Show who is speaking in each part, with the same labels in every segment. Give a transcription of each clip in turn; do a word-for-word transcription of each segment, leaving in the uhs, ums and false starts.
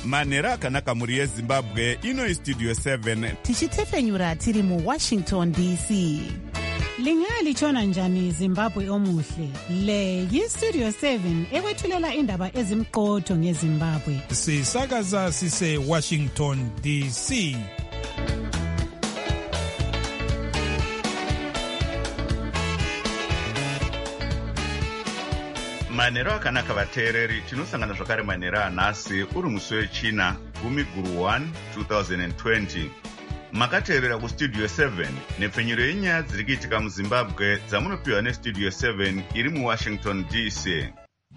Speaker 1: manhero akanaka mhuri yezimbabwe. Ino istudio seven
Speaker 2: tichitefenyura tiri muwashington D C.
Speaker 3: Lingalitshona njani Zimbabwe omuhle? Le yistudio seven ekwethulela indaba ezimqotho ngeZimbabwe.
Speaker 4: Sisakaza sise Washington D C.
Speaker 1: manhero akanaka vateereri, tinosangana zvakare manhero anhasi uri musi wechina gumi guru one two thousand twenty. Makateerera kustudio seven nepfenyuro yenyaya dziri kuitika muzimbabwe dzamunopiwa nestudio seven iri muwashington D C.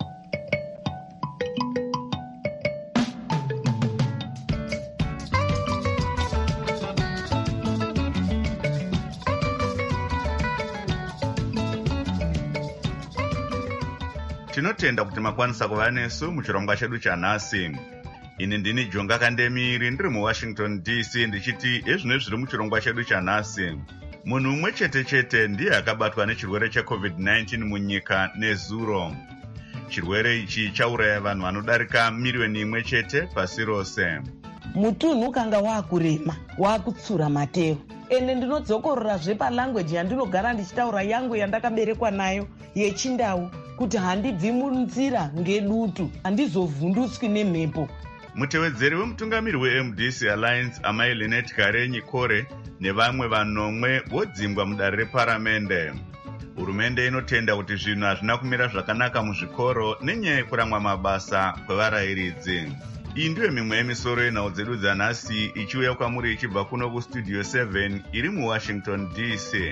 Speaker 1: Tinotenda kuti makwanisa kuva nesu muchirongwa chedu chanhasi. Ini ndini Jonga Kandemiri ndiri muWashington D C ndichiti ezvino zviri muchirongwa chedu chanhasi. Munhu umwe chete chete ndiye akabatwa nechirwere checovid nineteen munyika nezuro. Chirwere ichi chauraya vanhu vanodarika miriyoni imwe chete pasi rose.
Speaker 5: Mutunhu kanga wakurema, wakutsura mateo. Ene ndinodzokorora palanguage yandinogara ndichitaura yangu yandakaberekwa nayo yeChindau kuti handibvi munzira ngedutu, handizovhundutswi nemhepo.
Speaker 1: Mutevedzeri wemutungamiri weM D C Alliance Amai Lynette Karenyi Kore nevamwe vanomwe vodzingwa mudare reparamende. Hurumende inotenda kuti zvinhu hazvina kumira zvakanaka muzvikoro nenyaya yekuramwa mabasa kwevarayiridzi. Iyi ndiyo mimwe yemisoro yenhau dzedu dzanhasi ichiuya kwamuri ichibva kuno kustudio seven iri muWashington D C.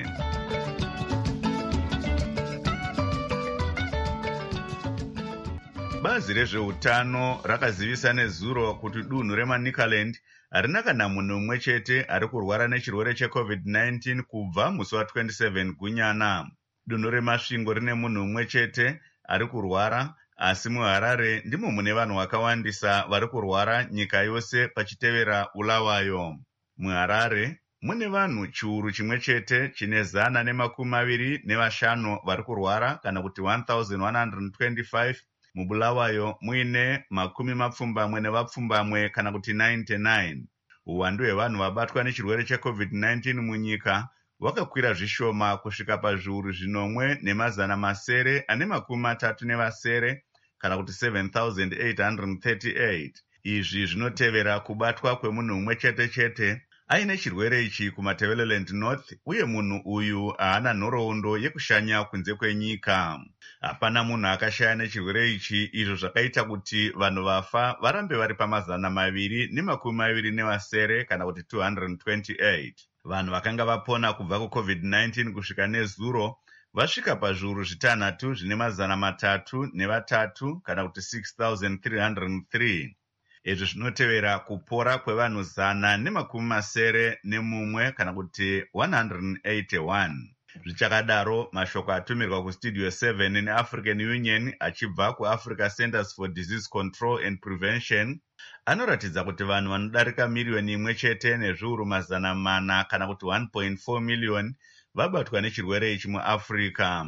Speaker 1: Bazi rezveutano rakazivisa nezuro kuti dunhu reManicaland harina kana munhu umwe chete ari kurwara nechirwere checovid nineteen kubva musi wa twenty-seven gunyana. Dunhu reMasvingo rine munhu umwe chete ari kurwara, asi muHarare ndimo mune vanhu vakawandisa vari kurwara nyika yose pachitevera Bulawayo. MuHarare mune vanhu chiuru chimwe chete chine zana nemakumi maviri nevashanu vari kurwara kana kuti one thousand one hundred twenty-five. Mubulawayo muine makumi mapfumbamwe nevapfumbamwe kana kuti ninety-nine. Uwandu hwevanhu vabatwa nechirwere checovid nineteen munyika wakakwira zvishoma kusvika pazviuru zvinomwe nemazana masere ane makumi matatu nevasere kana kuti seven thousand eight hundred thirty-eight. Izvi zvinotevera kubatwa kwemunhu umwe chete chete aine chirwere ichi kuMatabeleland North, uye munhu uyu haana nhoroondo yekushanya kunze kwenyika. Hapana munhu akashaya nechirwere ichi, izvo zvakaita kuti vanhu vafa varambe vari pamazana maviri nemakumi maviri nevasere kana kuti two hundred twenty-eight. Vanhu vakanga vapona kubva kucovid nineteen kusvika nezuro vasvika pazviuru zvitanhatu zvine mazana matatu nevatatu kana kuti six thousand three hundred three. Izvi zvinotevera kupora kwevanhu zana nemakumi masere nemumwe kana kuti one hundred eighty-one. Zvichakadaro, mashoko atumirwa kustudio seven neAfrican Union achibva kuAfrica Centers for Disease Control and Prevention anoratidza kuti vanhu vanodarika miriyoni imwe chete nezviuru mazana mana kana kuti one point four million vabatwa nechirwere ichi muAfrica.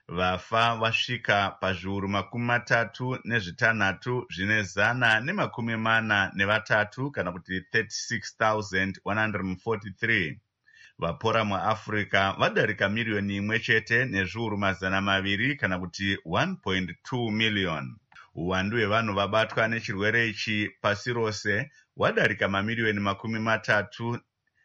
Speaker 1: Vafa vasvika pazviuru makumi matatu nezvitanhatu zvine zana nemakumi mana nevatatu kana kuti thirty-six thousand one hundred forty-three. Vapora muAfrica vadarika miriyoni imwe chete nezviuru mazana maviri kana kuti one point two million. Uwandu hwevanhu vabatwa nechirwere ichi pasi rose wadarika mamiriyoni makumi matatu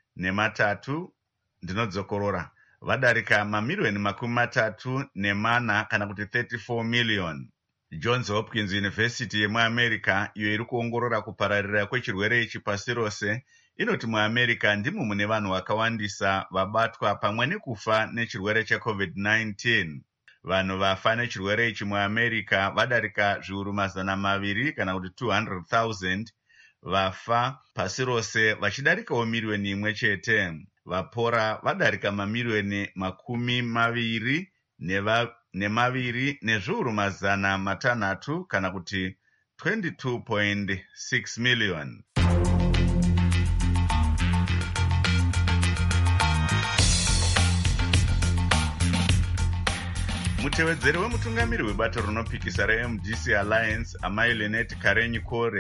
Speaker 1: nematatu. Ndinodzokorora, vadarika mamiriyoni makumi matatu nemana kana kuti thirty-four million. Johns Hopkins University yemuAmerica, iyo iri kuongorora kupararira kwechirwere ichi pasi rose, inoti muAmerica ndimo mune vanhu vakawandisa vabatwa pamwe nekufa nechirwere checovid nineteen. Vanhu vafa nechirwere ichi muAmerica vadarika zviuru mazana maviri kana kuti two hundred thousand. Vafa pasi rose vachidarikawo miriyoni imwe chete. Vapora vadarika mamiriyoni makumi maviri neva nemaviri nezviuru mazana matanhatu kana kuti twenty-two point six million. Mutevedzeri wemutungamiri webato rinopikisa reM D C Alliance Amai Lynette Karenyi Kore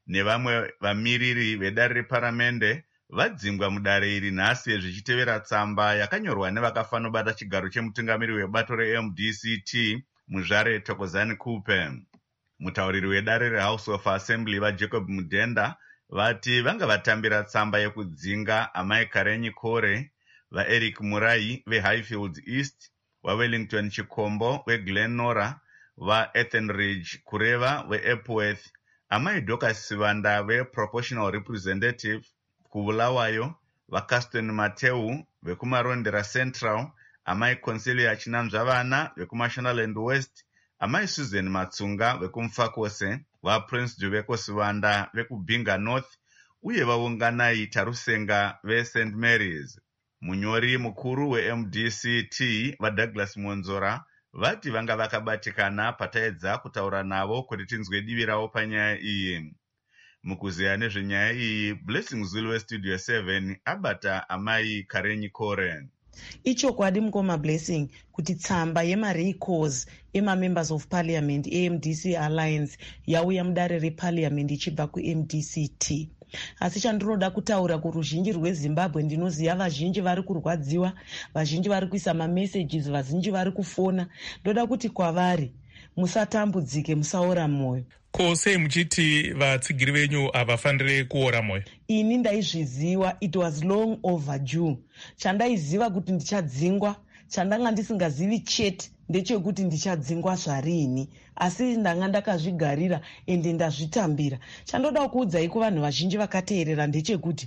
Speaker 1: nevamwe vamiriri vedare reparamende vadzingwa mudare iri nhasi zvichitevera tsamba yakanyorwa nevakafa nobata chigaro chemutungamiri webato re-M D C T muzvare Thokozani Kupe. Mutauriri wedare reHouse of Assembly vaJacob Mudenda vati vanga vatambira tsamba yekudzinga amai Karenyi Kore, vaEric Murai veHighfield East, vaWellington Chikombo veGlenora, vaEthenridge Kureva veEpworth, amai Dorcas Sivanda veProportional Representative kuBulawayo, vaCaston Mateu vekumarondera Central, amai Concelia Chinanzvavana vekuMashonaland West, amai Susan Matsunga vekumfakose, vaPrince Juveko Sivanda vekubhinga North, uye vaunganai Tarusenga veSaint Mary's. Munyori mukuru we-M D C T vaDouglas Monzora vati vanga vakabatikana pataedza kutaura navo kuti tinzwe divi ravo panyaya iyi. Mukuzeya nezvenyaya iyi, Blessing Zulu weStudio seven abata amai Karenyi Kore.
Speaker 5: Ichokwadi mukoma Blessing kuti tsamba yemarecalls ema-members of parliament e-M D C Alliance yauya mudare reparliament ichibva ku-M D C T. Asi chandinoda kutaura kuruzhinji rweZimbabwe, ndinoziva vazhinji vari kurwadziwa, vazhinji vari kuisa mamessages, vazhinji vari kufona. Ndoda kuti kwavari musatambudzike, musaora mwoyo.
Speaker 6: Ko sei muchiti vatsigiri venyu havafaniri kuora mwoyo?
Speaker 5: Ini ndaizviziva, it was long overdue. Chandaiziva kuti ndichadzingwa, chandanga ndisingazivi chete ndechekuti ndichadzingwa zvarini, asi ndanga ndakazvigarira ende ndazvitambira. Chandoda kuudzai kuvanhu vazhinji vakateerera ndechekuti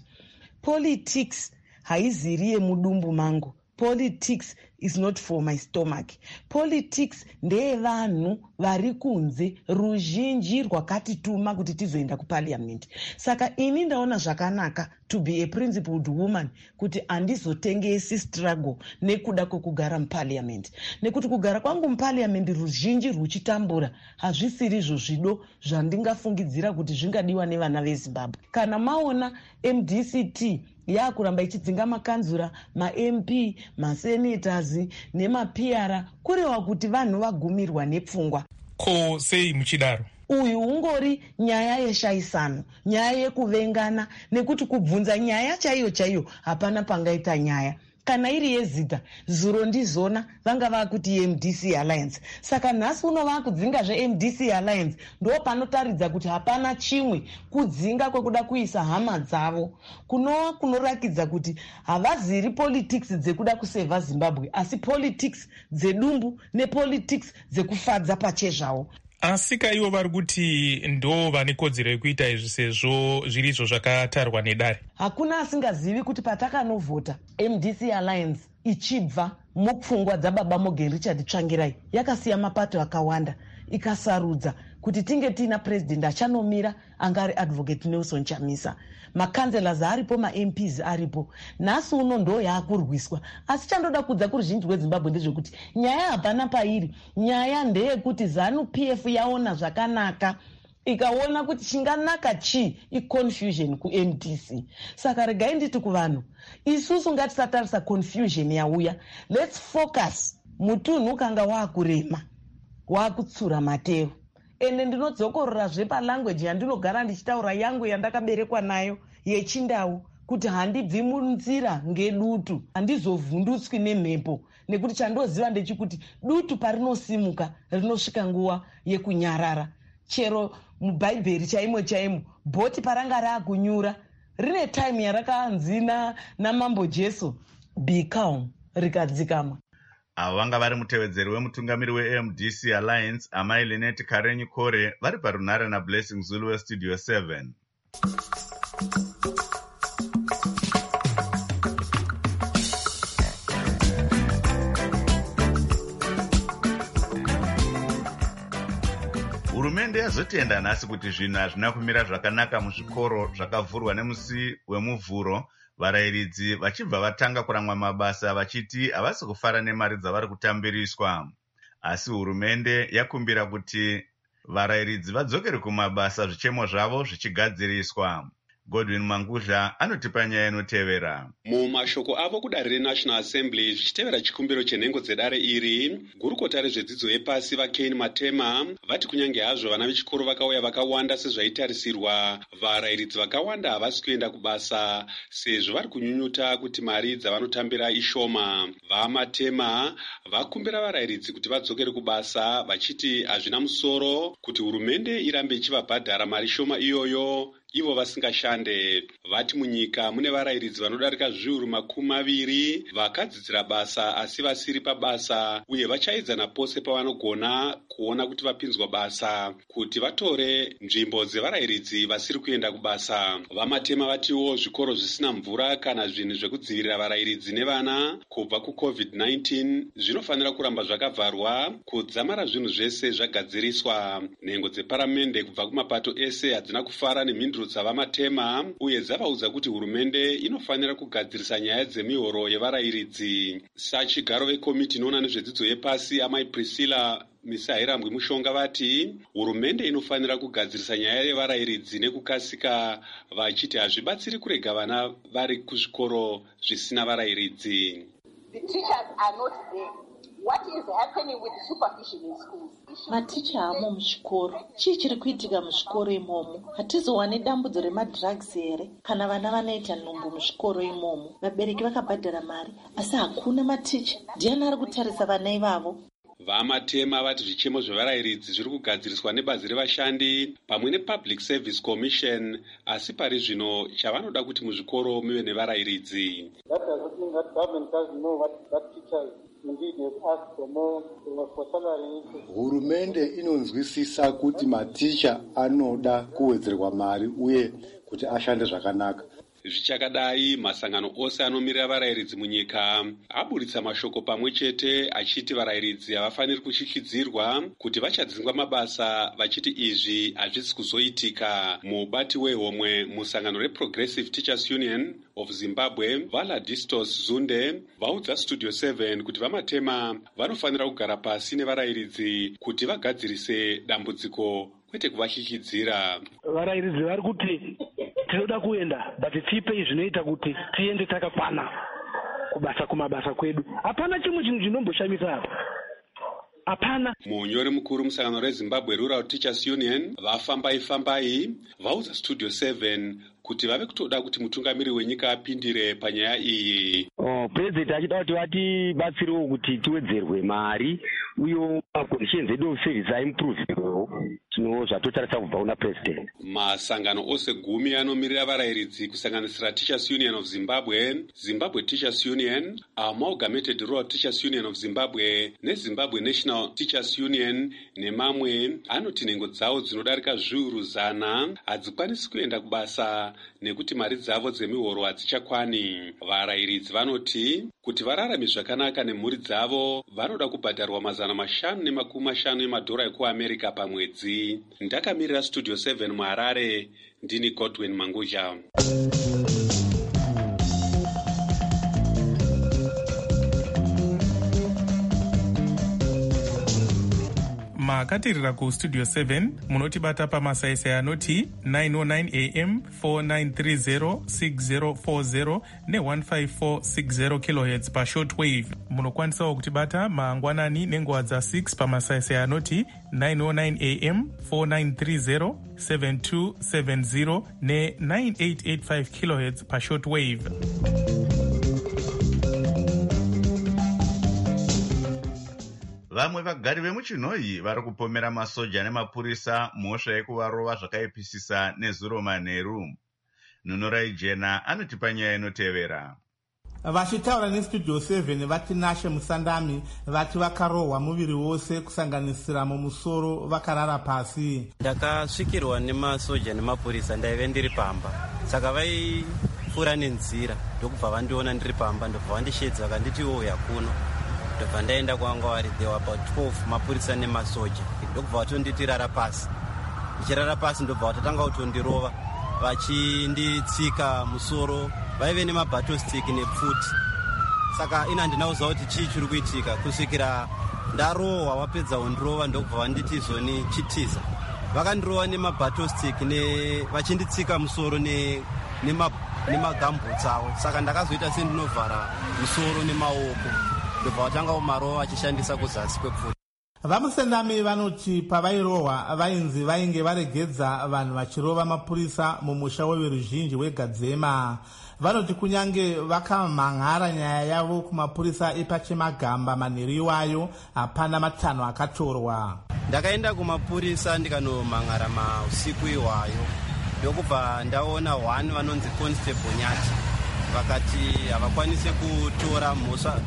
Speaker 5: politics haiziri yemudumbu mangu. Politics is not for my stomach. Politics ndeyevanhu vari kunze, ruzhinji rwakatituma kuti tizoenda kuparliament. Saka ini ndaona zvakanaka to be a principled woman kuti handizotengesi struggle nekuda kwekugara muparliament. Nekuti kugara kwangu muparliament ruzhinji ruchitambura hazvisiri izvo zvido zvandingafungidzira kuti zvingadiwa nevana veZimbabwe. Kana maona M D C T yakuramba ichidzinga makanzura, ma-M P, masenators nemapiara kureva kuti vanhu vagumirwa nepfungwa.
Speaker 6: Ko sei muchidaro?
Speaker 5: Uyu ungori nyaya yeshaisano, nyaya yekuvengana, nekuti kubvunza nyaya chaiyo chaiyo hapana pangaita nyaya. Kana iri yezita, zuro ndizona vanga vakuti M D C Alliance. Saka nhasi uno vakudzinga zve M D C Alliance, ndo panotaridza kuti hapana chimwe kudzinga kwekuda kuisa hama dzavo. Kunova kunorakidza kuti havaziri politics dzekuda kuseva Zimbabwe, asi politics dzedumbu nepolitics dzekufadza pachezvawo.
Speaker 6: Asi kaivo vari kuti ndo vane kodzero yekuita izvi sezvo zviri izvo zvakatarwa nedare.
Speaker 5: Hakuna asingazivi kuti patakanovhota M D C Alliance ichibva mupfungwa dzababa Morgan Richard Tsvangirai yakasiya mapato akawanda ikasarudza kuti tinge tiina president achanomira angari advocate Nelson Chamisa, makanzelas aripo, ma-M Ps aripo. Nhasi uno ndo yaakurwiswa. Asi chandoda kudza kuruzhinji rweZimbabwe ndezvekuti nyaya hapana pairi. Nyaya ndeyekuti ZANU P F yaona zvakanaka ikaona kuti chinganaka chi i-confusion ku-M D C. Saka regai nditi kuvanhu, isusu ngatisatarisa confusion yauya. Let's focus. Mutunhu kanga waakurema, waakutsura matero. Ende ndinodzokorora zve palanguage yandinogara ndichitaura yangu yandakaberekwa nayo yeChindau, kuti handibvi munzira ngedutu, handizovhundutswi nemhepo, nekuti chandoziva ndechikuti dutu parinosimuka rinosvika nguva yekunyarara. Chero mubhaibheri chaimo chaimo, bhoti paranga raakunyura rine time yarakanzi namambo Jesu, be calm, rikadzikama.
Speaker 1: Avo vanga vari mutevedzeri wemutungamiri we-M D C Alliance amai Lynette Karenyi Kore vari parunhare naBlessing Zulu weStudio seven. Hurumende yazotenda nhasi kuti zvinhu hazvina kumira zvakanaka muzvikoro zvakavhurwa nemusi wemuvhuro, varayiridzi vachibva vatanga kuramwa mabasa vachiti havasi kufara nemari dzavari kutambiriswa. Asi hurumende yakumbira kuti varayiridzi vadzokere kumabasa zvichemo zvavo zvichigadziriswa. Godwin Mangudla anotipa nyaya inotevera.
Speaker 7: Mumashoko avo kudare reNational Assembly zvichitevera chikumbiro chenhengo dzedare iri, gurukota rezvedzidzo yepasi vaKane Matema vati kunyange hazvo vana vechikoro vakauya vakawanda sezvaitarisirwa, varairidzi vakawanda havasi kuenda kubasa sezvo vari kunyunyuta kuti mari dzavanotambira ishoma. VaMatema vakumbira varairidzi kuti vadzokere kubasa vachiti hazvina musoro kuti hurumende irambe ichivabhadhara mari shoma iyoyo ivo vasingashande. Vati munyika mune varairidzi vanodarika zviuru makumi maviri vakadzidzira basa asi vasiri pabasa, uye vachaedzana pose pavanogona kuona kuti vapinzwa basa kuti vatore nzvimbo dzevarairidzi vasiri kuenda kubasa. VaMatema vatiwo zvikoro zvisina mvura kana zvinhu zvekudzivirira varairidzi nevana kubva kucovid nineteen zvinofanira kuramba zvakavharwa kudzamara zvinhu zvese zvagadziriswa. Nhengo dzeparamende kubva kumapato ese hadzina kufara nemhinduro dzavaMatema uye dzavaudza kuti hurumende inofanira kugadzirisa nyaya dzemihoro yevarairidzi. Sachigaro vekomiti inoona nezvedzidzo yepasi amai Priscilla Misairambwi Mushonga vati hurumende inofanira kugadzirisa nyaya yevarairidzi nekukasika, vachiti hazvibatsiri kurega vana vari kuzvikoro zvisina varairidzi.
Speaker 8: The teachers are not there. What is happening with supervision in schools?
Speaker 9: Maticha hamo muzvikoro. Chii chiri kuitika muzvikoro imomo? Hatizowani dambudzo remadrugs here kana vana vanoita nhumbu muzvikoro imomo. Vabereki vakabhadhara mari asi hakuna maticha. Ndiani ari kutarisa vana ivavo?
Speaker 7: VaMatema vati zvichemo zvevarairidzi zviri kugadziriswa nebazi revashandi pamwe nePublic Service Commission, asi pari zvino chavanoda kuti muzvikoro muve nevarairidzi.
Speaker 10: Hurumende inonzwisisa kuti maticha anoda kuwedzerwa mari uye kuti ashande zvakanaka.
Speaker 7: Zvichakadai, masangano ose anomirira varairidzi munyika aburitsa mashoko pamwe chete achiti varairidzi havafaniri kushikhidzirwa kuti vachadzingwa mabasa, vachiti izvi hazvisi kuzoitika. Mubati wehomwe musangano reProgressive Teachers Union of Zimbabwe Valadistos Zunde vaudza Studio seven kuti vaMatema vanofanira kugara pasi nevarairidzi kuti vagadzirise dambudziko kwete kuvashikhidzira.
Speaker 11: Varairidzi vari kuti tinoda kuenda but tipei zvinoita kuti tiende takakwana kubasa kumabasa kwedu. Hapana chimwe chinhu chinomboshamisa apa. Hapana.
Speaker 7: Munyori mukuru musangano reZimbabwe Rural Teachers Union vaFambai Fambai vaudza Studio seven kuti vave kutoda kuti mutungamiri wenyika apindire panyaya iyi.
Speaker 12: Oh, president achida kuti vatibatsirewo kuti tiwedzerwe mari uye conditions edu of service aimprovewo. Tino zvatotarisa kubva kuna president.
Speaker 7: Masangano ose gumi anomirira varairidzi kusanganisira Teachers Union of Zimbabwe, Zimbabwe Teachers Union, Amalgamated Rural Teachers Union of Zimbabwe neZimbabwe National Teachers Union nemamwe anoti nhengo dzavo dzinodarika zviuru zana hadzikwanisi kuenda kubasa nekuti mari dzavo dzemihoro hadzichakwani. Varairidzi vanoti kuti vararame zvakanaka nemhuri dzavo vanoda kubhadharwa mazana mashanu nemakumi mashanu emadhora ekuAmerica pamwedzi. Ndakamirira Studio seven muHarare, ndini Godwin Mangudla.
Speaker 6: makatirira kustudio seven munotibata pamasaisai anoti nine oh nine a m four nine three zero six zero four zero ne one five four six zero kilohertz pashortwave. Munokwanisawo kutibata mangwanani nenguva dza six pamasaisai anoti nine oh nine a m four nine three zero seven two seven zero ne nine eight eight five kilohertz pashortwave.
Speaker 1: Vamwe vagari vemuchinhoyi vari kupomera masoja nemapurisa mhosva yekuvarova zvakaipisisa nezuro manheru. Nunorai Jena anotipa nyaya inotevera.
Speaker 13: Vachitaura neStudio seven vati Nashe Musandami vati vakarohwa muviri wose kusanganisira mumusoro vakarara pasi.
Speaker 14: Ndakasvikirwa nemasoja nemapurisa ndaive ndiri pamba, saka vaipfuura nenzira ndokubva vandiona ndiri pamba ndobva vandishedza vakanditi uya kuno. Ndobva ndaenda kwanga vari there were about twelve mapurisa nemasoja ndokubva vatonditi rara pasi. Ndichirara pasi ndobva vatatanga kutondirova vachinditsika musoro, vaive nemabattle stick nepfuti. Saka ina ndinauza kuti chii chiri kuitika kusvikira ndarohwa wapedza kundirova ndokubva vanditi zoni chitiza. Vakandirova nemabattle stick ne vachinditsika musoro nemagambutsi avo. Saka ndakazoita sendinovhara musoro nemaoko ndobva vatanga kumarova vachishandisa kuzasi kwepfuta.
Speaker 13: vamusendami vanoti pavairohwa vainzi vainge varegedza vanhu vachirova mapurisa mumusha weveruzhinji wegadzema. vanoti kunyange vakamhan'ara nyaya yavo kumapurisa epachemagamba manheru iwayo hapana matanho akatorwa.
Speaker 14: Ndakaenda kumapurisa ndikanomhan'ara mausiku iwayo ndokubva ndaona one vanonzi Constable Nyati vakati havakwanise kutora mhosva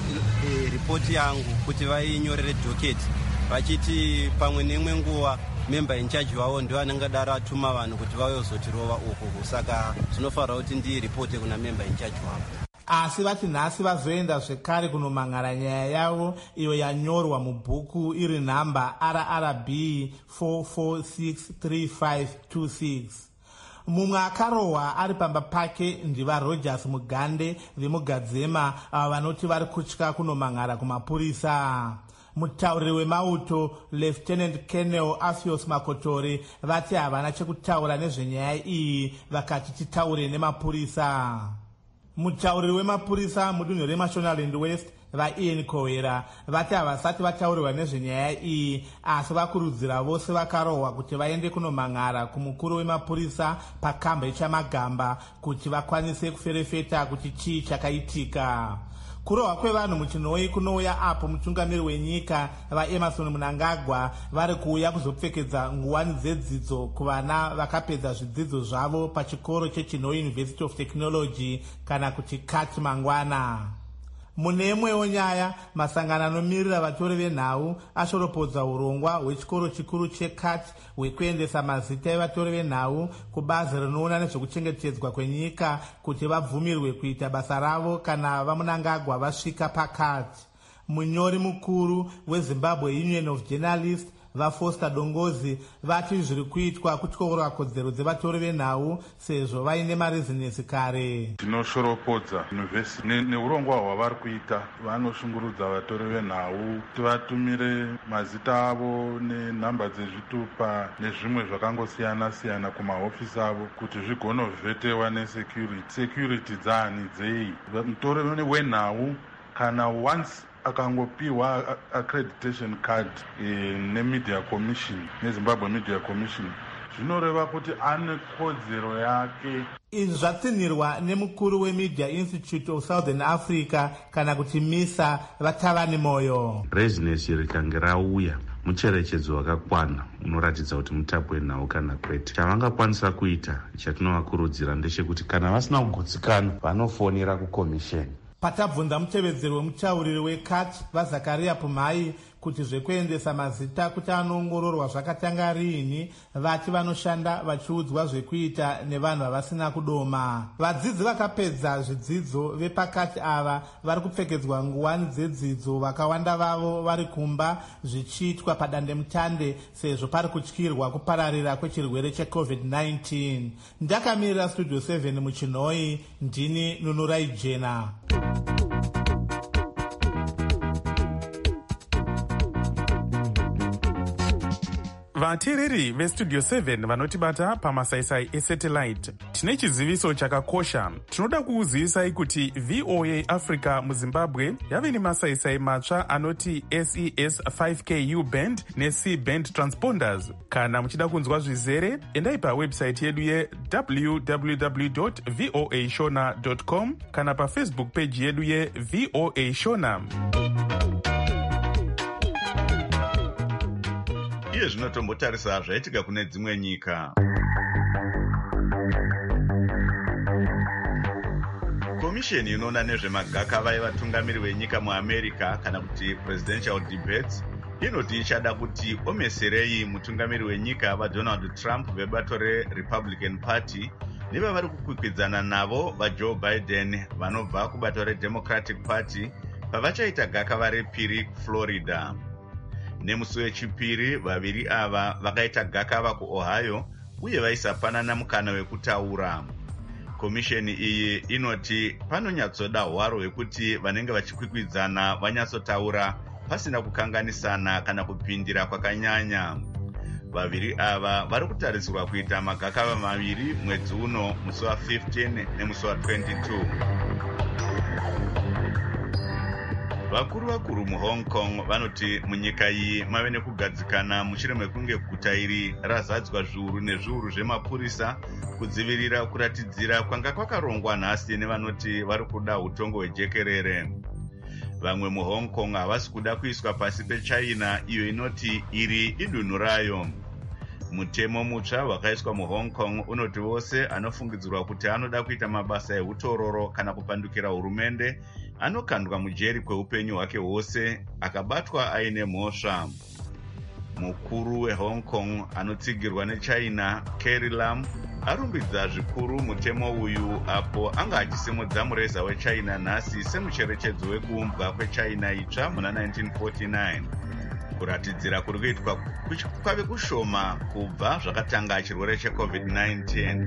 Speaker 14: ripoti yangu kuti vainyorere doketi vachiti pamwe nemwe nguva member in charge wavo ndiwo anenge daro atuma vanhu kuti vayozotirova uku, saka zvinofanira kuti ndiripote kuna member in charge wavo.
Speaker 13: asi vati nhasi vazoenda zvekare kunomhan'ara nyaya yavo iyo yanyorwa mubhuku iri nhamba R R B four four six three five two six. mumwe akarohwa ari pamba pake ndiva Rogers Mugande vemugadzema ava vanoti vari kutya kunomhan'ara kumapurisa. mutauriri wemauto Lieutenant Colonel Afios Makotori vati havana chekutaura nezvenyaya iyi vakati titaure nemapurisa. mutauriri wemapurisa mudunhu reMashonaland West vaIan Kowera vati havasati vataurirwa nezvenyaya iyi asi vakurudzira vose vakarohwa kuti vaende kunomhan'ara kumukuru wemapurisa pakamba ichamagamba kuti vakwanise kuferefeta kuti chii chakaitika. kurohwa kwevanhu muchinoi kunouya apo mutungamiri wenyika vaEmerson Mnangagwa vari kuuya kuzopfekedza nguwani dzedzidzo kuvana vakapedza zvidzidzo zvavo pachikoro chechinoi University of Technology kana kuti C A T mangwana. mune imwewo nyaya masangano anomirira vatori venhau ashoropodza urongwa hwechikoro chikuru cheC A T hwekuendesa mazita evatori venhau kubazi rinoona nezvekuchengetedzwa kwenyika kuti vabvumirwe kuita basa ravo kana vaMnangagwa vasvika paC A T. munyori mukuru weZimbabwe Union of Journalists vaFoster Dongozi vati zviri kuitwa kutyorwa kodzero dzevatori venhau sezvo vaine marezinesi kare.
Speaker 15: Tinoshoropodza yunivhesiti neurongwa hwavari kuita, vanoshungurudza vatori venhau kuti vatumire mazita avo nenhamba dzezvitupa nezvimwe zvakangosiyana siyana kumahofisi avo kuti zvigonovhetewa nesecurity. Security dzani dzei mutori wenhau kana once akangopiwa accreditation card e, nemedia commission neZimbabwe Media Commission zvinoreva kuti ane kodzero yake.
Speaker 13: izvi zvatsinhirwa nemukuru weMedia Institute of Southern Africa kana kuti MISA Vatavani Moyo.
Speaker 16: rezinesi rikange rauya mucherechedzo wakakwana unoratidza kuti mutapu wenhau kana kwete. chavangakwanisa kuita chatinovakurudzira ndechekuti kana vasina kugutsikana vanofonera kukomisheni.
Speaker 13: patabvunza mutevedzeri wemutauriri weC A T vaZakaria Pumai kuti zvekuendesa mazita kuti anoongororwa zvakatanga riini, vati vanoshanda vachiudzwa zvekuita nevanhu havasina kudoma. vadzidzi vakapedza zvidzidzo vepakati ava vari kupfekedzwa nguwani dzedzidzo, vakawanda vavo vari kumba zvichiitwa padandemutande sezvo pari kutyirwa kupararira kwechirwere checovid nineteen. ndakamirira studio seven muchinoi, ndini Nunurai Jena.
Speaker 6: vateereri vestudio seven vanotibata pamasaisai esatellite, tine chiziviso chakakosha. tinoda kukuzivisai kuti V O A Africa muZimbabwe yave nemasaisai matsva anoti S E S five K U band neC band transponders. kana muchida kunzwa zvizere, endai pawebsite yedu ye w w w dot voa shona dot com kana pafacebook page yedu ye V O A Shona.
Speaker 1: iye zvinotombotarisa zvaitika kune dzimwe nyika. komisheni inoona nezvemagakava evatungamiri venyika muAmerica kana kuti presidential debates inoti ichada kuti omeserei mutungamiri wenyika vaDonald Trump vebato reRepublican Party nevavari kukwikwidzana navo vaJoe Biden vanobva kubato reDemocratic Party pavachaita gakava repiri kuFlorida. nemusi wechipiri vaviri ava vakaita gakava kuOhio uye vaisapanana mukana wekutaura. komisheni iyi inoti panonyatsoda hwaro hwekuti vanenge vachikwikwidzana vanyatsotaura pasina kukanganisana kana kupindira kwakanyanya. Vaviri ava vari kutarisirwa kuita magakava maviri mwedzi uno musi wa15 nemusi wa22. Vakuru vakuru muHong Kong vanoti munyika iyi mave nekugadzikana mushure mekunge guta iri razadzwa zviuru nezviuru zvemapurisa kudzivirira kuratidzira kwanga kwakarongwa nhasi nevanoti vari kuda utongo hwejekerere. Vamwe muHong Kong havasi kuda kuiswa pasi peChina iyo inoti iri idunhu rayo. Mutemo mutsva wakaiswa muHong Kong unoti vose anofungidzirwa kuti anoda kuita mabasa eutororo kana kupandukira hurumende anokandwa mujeri kweupenyu hwake hwose akabatwa aine mhosva. Mukuru weHong Kong anotsigirwa neChina, Carrie Lam, arumbidza zvikuru mutemo uyu apo anga achisimudza mureza weChina nhasi semucherechedzo wekuumbwa kweChina itsva muna nineteen forty-nine. Kuratidzira kuri kuitwa kwave kushoma kubva zvakatanga chirwere checovid nineteen.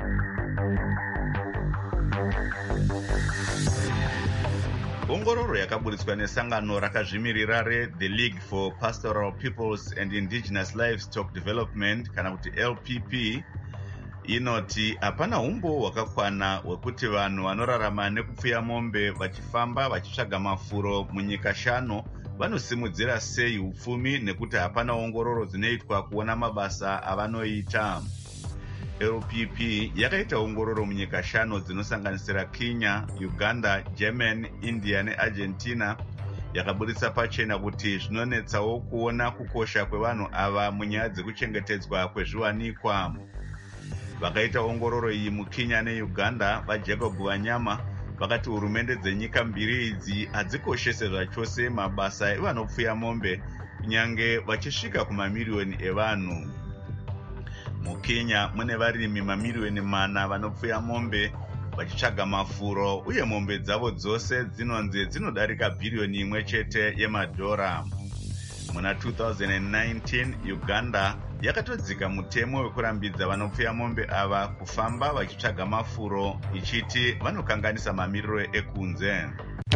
Speaker 1: Ongororo yakaburitswa nesangano rakazvimirira reThe League for Pastoral Peoples and Indigenous Livestock Development kana kuti L P P inoti hapana umbo hwakakwana hwekuti vanhu vanorarama nekupfuya mombe vachifamba vachitsvaga mafuro munyika shanu vanosimudzira sei upfumi nekuti hapana ongororo dzinoitwa kuona mabasa avanoita. L P P yakaita ongororo munyika shanu dzinosanganisira Kenya, Uganda, Germany, India neArgentina. Yakaburitsa pachena kuti zvinonetsawo kuona kukosha kwevanhu ava munyaya dzekuchengetedzwa kwezviwanikwa. Vakaita ongororo iyi muKenya neUganda vaJacob Wanyama vakati hurumende dzenyika mbiri idzi hadzikoshese zvachose mabasa evanopfuya mombe kunyange vachisvika kumamiriyoni evanhu. MuKenya mune varimi mamiriyoni mana vanopfuya mombe vachitsvaga mafuro uye mombe dzavo dzose dzinonzi dzinodarika bhiriyoni imwe chete yemadhora. Muna two thousand nineteen Uganda yakatodzika mutemo wekurambidza vanopfuya mombe ava kufamba vachitsvaga mafuro ichiti vanokanganisa mamiriro ekunze.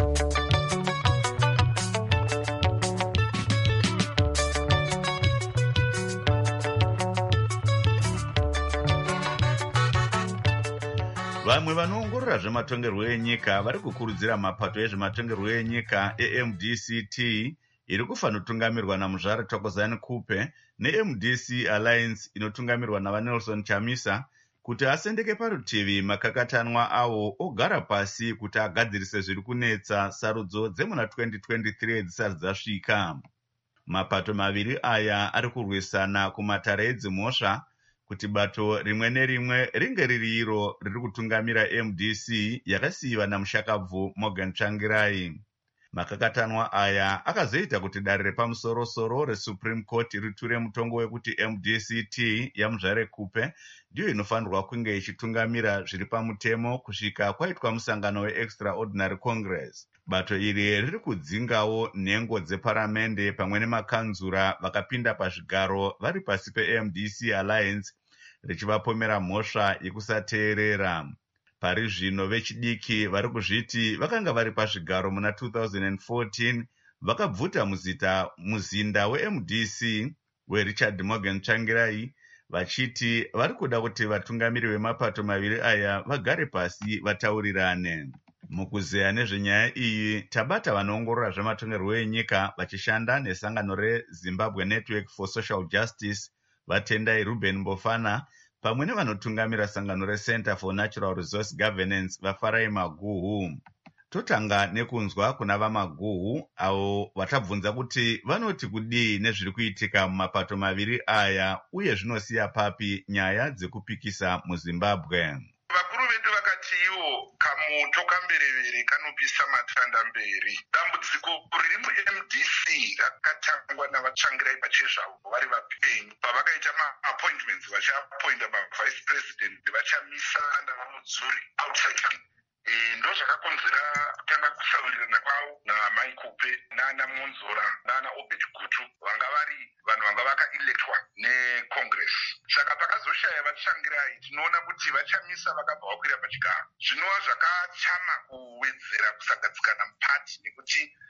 Speaker 1: Vamwe vanoongorora zvematongerwo enyika vari kukurudzira mapato ezvematongerwo enyika eM D C T iri kufanotungamirwa naMuzvare Thokozani Kupe neM D C Alliance inotungamirwa navaNelson Chamisa kuti asendeke parutivi makakatanwa awo ogara pasi kuti agadzirise zviri kunetsa sarudzo dzemuna twenty twenty-three dzisati dzasvika. Mapato maviri aya ari kurwisana kumatare edzimhosva kuti bato rimwe nerimwe ringe riri iro riri kutungamira M D C yakasiyiwa namushakabvu Morgan Tsvangirai. Makakatanwa aya akazoita kuti dare repamusoro-soro reSupreme Court riture mutongo wekuti M D C T yaMuzvare Kupe ndiyo inofanirwa kunge ichitungamira zviri pamutemo kusvika kwaitwa musangano weExtraordinary Congress. Bato iri riri kudzingawo nhengo dzeparamende pamwe nemakanzura vakapinda pazvigaro vari pasi peM D C Alliance richivapomera mhosva yekusateerera. Pari zvino vechidiki vari kuzviti vakanga vari pazvigaro muna two thousand fourteen vakabvuta muzita muzinda weM D C weRichard Morgan Tsvangirai vachiti vari kuda kuti vatungamiri vemapato maviri aya vagare pasi vataurirane. Mukuzeya nezvenyaya iyi tabata vanoongorora zvematongerwo enyika vachishanda nesangano reZimbabwe Network for Social Justice vaTendai Ruben Mbofana pamwe nevanotungamira sangano reCenter for Natural Resource Governance vaFarai Maguhu. Totanga nekunzwa kuna vaMaguhu avo vatabvunza kuti vanoti kudii nezviri kuitika mumapato maviri aya uye zvinosiya papi nyaya dzekupikisa muZimbabwe.
Speaker 17: Vakuru vedu vakati iwo kamuto kamberevere kanopisa matanda mberi. Dambudziko riri muM D C rakatangwa navaTsvangirai pachezvavo vari vapenyu pavakaita ma-appointments vachiapointa ma-vice president vachamisa navamudzuri outside. Ndo zvakakonzera kutanga kusawirirana kwavo naMai Kupe nana Monzora nana Obed Gutu vanga vari vanhu vanga vakaelectwa neCongress. Saka pakazoshaya vaTsvangirai tinoona kuti vachamisa vakabva vakwira pachigaro. Zvinova zvakachama kuwedzera kusagadzikana mupati nekuti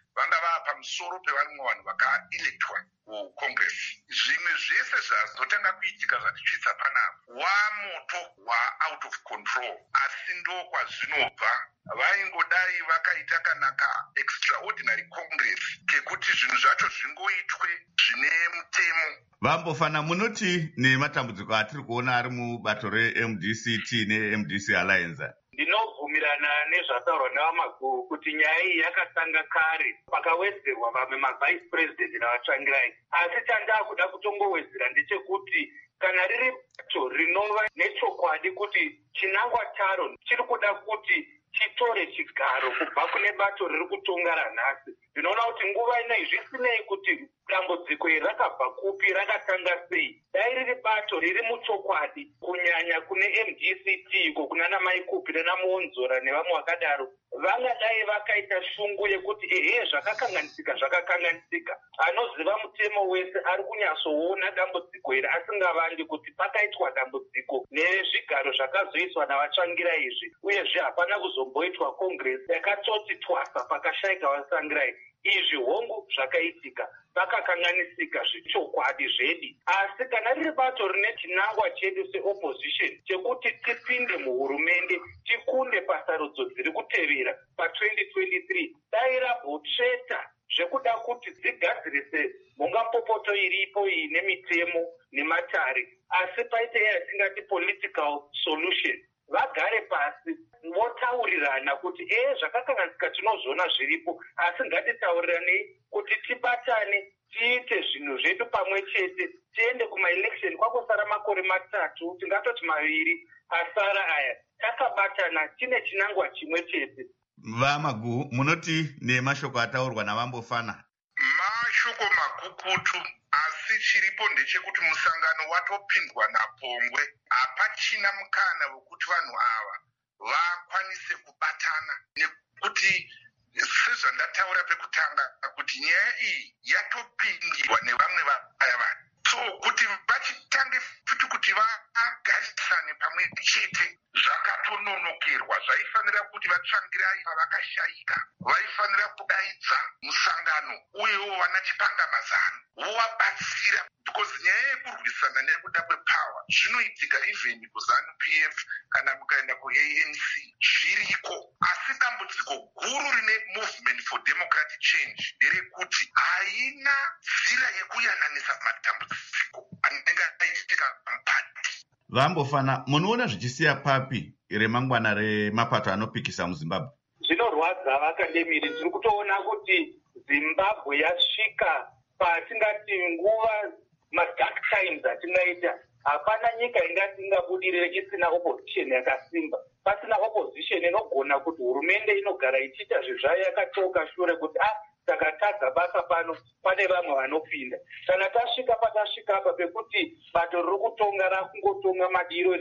Speaker 17: vanga vava pamusoro pevamwe vanhu vakaelectwa kucongress. Zvimwe zvese zvazotanga kuitika zvatitsvitsa panapa wamoto wa-out of control, asi ndo kwazvinobva. Vaingodai vakaita kana ka extraordinary congress kekuti zvinhu zvacho zvingoitwe zvine mutemo.
Speaker 1: Vambofana, munoti nematambudziko atiri kuona ari mubato re-M D C T ne-M D C Alliance?
Speaker 18: Ndinobvumirana nezvataurwa navamaguru kuti nyaya iyi yakatanga kare pakawedzerwa vamwe mavice president navatsvangirai, asi chandaa kuda kutongowedzera ndechekuti kana riri bato rinova nechokwadi kuti chinangwa charo chiri kuda kuti chitore chigaro kubva kune bato riri kutonga ranhasi, ndinoona kuti nguva inei zvisinei kuti dambudziko iri rakabva kupi, rakatanga sei, dai riri bato riri muchokwadi kunyanya kune M D C T iko kunana Maikupi nenamuonzora nevamwe vakadaro, vangadai vakaita shungu yekuti ehe zvakakanganisika zvakakanganisika. Anoziva mutemo wese ari kunyatsoona dambudziko iri asingavandi kuti pakaitwa dambudziko nezvigaro zvakazoiswa navatsvangira izvi, uyezve hapana kuzomboitwa congress yakatoti twasa pakashayika vatsvangirai. Izvi hongu zvakaitika, pakakanganisika zvichokwadi zvedi. Asi kana riri bato rine chinangwa chedu seopposition chekuti tipinde muhurumende tikunde pasarudzo dziri kutevera pa-twenty twenty-three, dai rabhotsveta zvekuda kuti dzigadzirise mungapopoto iripo ine mitemo nematare, asi paite yatingati political solution. Vagare pasi votaurirana kuti eh zvakakanganisika tinozviona zviripo, asi ngatitaurirane kuti tibatane tiite zvinhu zvedu pamwe chete, tiende kumaelection. Kwakosara makore matatu, tingatoti maviri asara aya, takabatana tine chinangwa chimwe chete.
Speaker 1: Vamagu, munoti nemashoko ataurwa navambofana?
Speaker 17: Mashoko makukutu, asi chiripo ndechekuti musangano watopindwa napongwe. Hapachina mukana wekuti vanhu ava vakwanise kubatana, nekuti sezvandataura pekutanga kuti nyaya iyi yatopindirwa nevamwe vaya vanhu. So kuti vachitange futi kuti vagarisane pamwe chete zvakatononokerwa. Zvaifanira kuti vatsvangirai pavakashayika, vaifanira kudaidza musangano uyewo vana chipangamazano vovabatsira, because nyaya yekurwisana nekuda kwepower zvinoitika even kuzanu P F kana mukaenda ku-A N C zviriko. Asi dambudziko guru rine movement for democratic change nderekuti haina nzira yekuyananisa matambudziko anenge aitika mupati.
Speaker 1: Vambofana, munoona zvichisiya papi remangwana remapato anopikisa muZimbabwe?
Speaker 18: Zvinorwadza vakademiri, tiri kutoona kuti Zimbabwe yasvika patingati nguva madark times atingaita. Hapana nyika ingati ingabudirire isina opposition yakasimba. Pasina opposition inogona kuti hurumende inogara ichiita zvezvayo yakatoka shure kuti ah takatadza basa pano, pane vamwe vanopinda. Kana tasvika patasvika apa pekuti bato riri kutonga rakungotonga madiro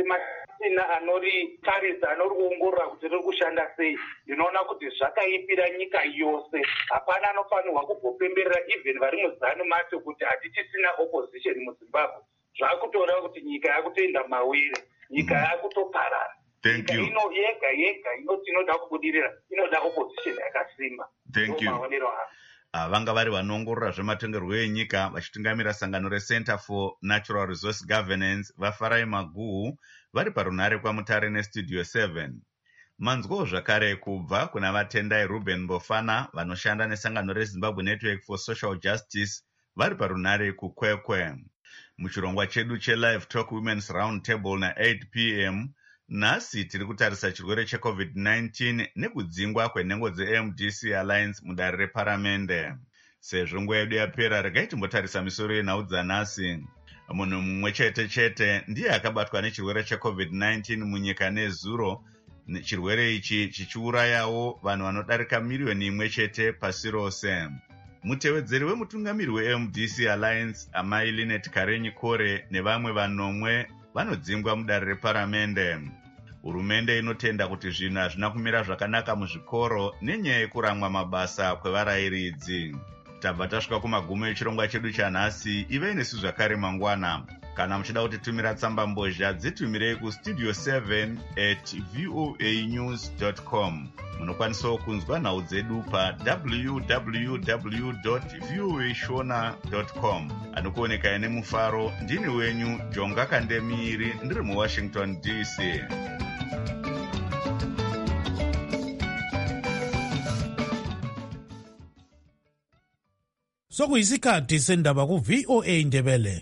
Speaker 18: risina anoritarisa, anoriongorora kuti riri kushanda sei, ndinoona kuti zvakaipira nyika yose. Hapana anofanirwa kubvopemberera even vari muzanu macho kuti hatichisina opposition muZimbabwe. Zvakutoona kuti nyika yakutoenda mawire, nyika yakutoparara.
Speaker 1: Thank you.
Speaker 18: Ino yega yega inoti inoda kubudirira, inoda opposition yakasimba.
Speaker 1: Thank you. Uh, vanga vari vanoongorora zvematongerwo enyika vachitungamira sangano reCenter for Natural Resource Governance vaFarai Maguhu vari parunhare kwaMutare neStudio seven. Manzwo zvakare kubva kuna vatendai Ruben Mbofana vanoshanda nesangano reZimbabwe Network for Social Justice vari parunhare kuKwekwe. Muchirongwa chedu cheLive Talk Women's Round Table na-eight p m nhasi tiri kutarisa chirwere cheCovid nineteen nekudzingwa kwenhengo dze-M D C Alliance mudare reparamende. Sezvo nguva yedu yapera, regai timbotarisa misoro yenhau dzanhasi. Munhu mumwe chete chete ndiye akabatwa nechirwere cheCovid nineteen munyika nezuro, chirwere ichi chichiurayawo vanhu vanodarika miriyoni imwe chete pasi rose. Mutevedzeri wemutungamiri we-M D C Alliance amai Linet Karenyi Kore nevamwe vanomwe vanodzingwa mudare reparamende. Hurumende inotenda kuti zvinhu hazvina kumira zvakanaka muzvikoro nenyaya yekuramwa mabasa kwevarayiridzi. Tabva tasvika kumagumo echirongwa chedu chanhasi. Ivei nesu zvakare mangwana. Kana muchida kutitumira tsamba mbozha dzitumirei kustudio seven at voa news dot com. Munokwanisawo kunzwa nhau dzedu pa w w w dot voa shona dot com. Anokuoneka ine mufaro ndini wenyu Jonga Kandemiri ndiri muWashington D C.
Speaker 4: Sokuyisikhathi sendaba ku V O A Ndebele.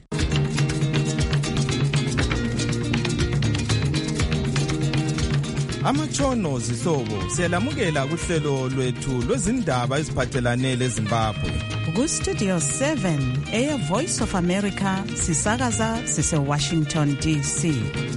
Speaker 4: Amatshono zihlobo siyalamukela kuhlelo lwethu lwezindaba eziphathelane leZimbabwe.
Speaker 2: Ku Studio seven Air Voice of America sisakaza sise Washington D C.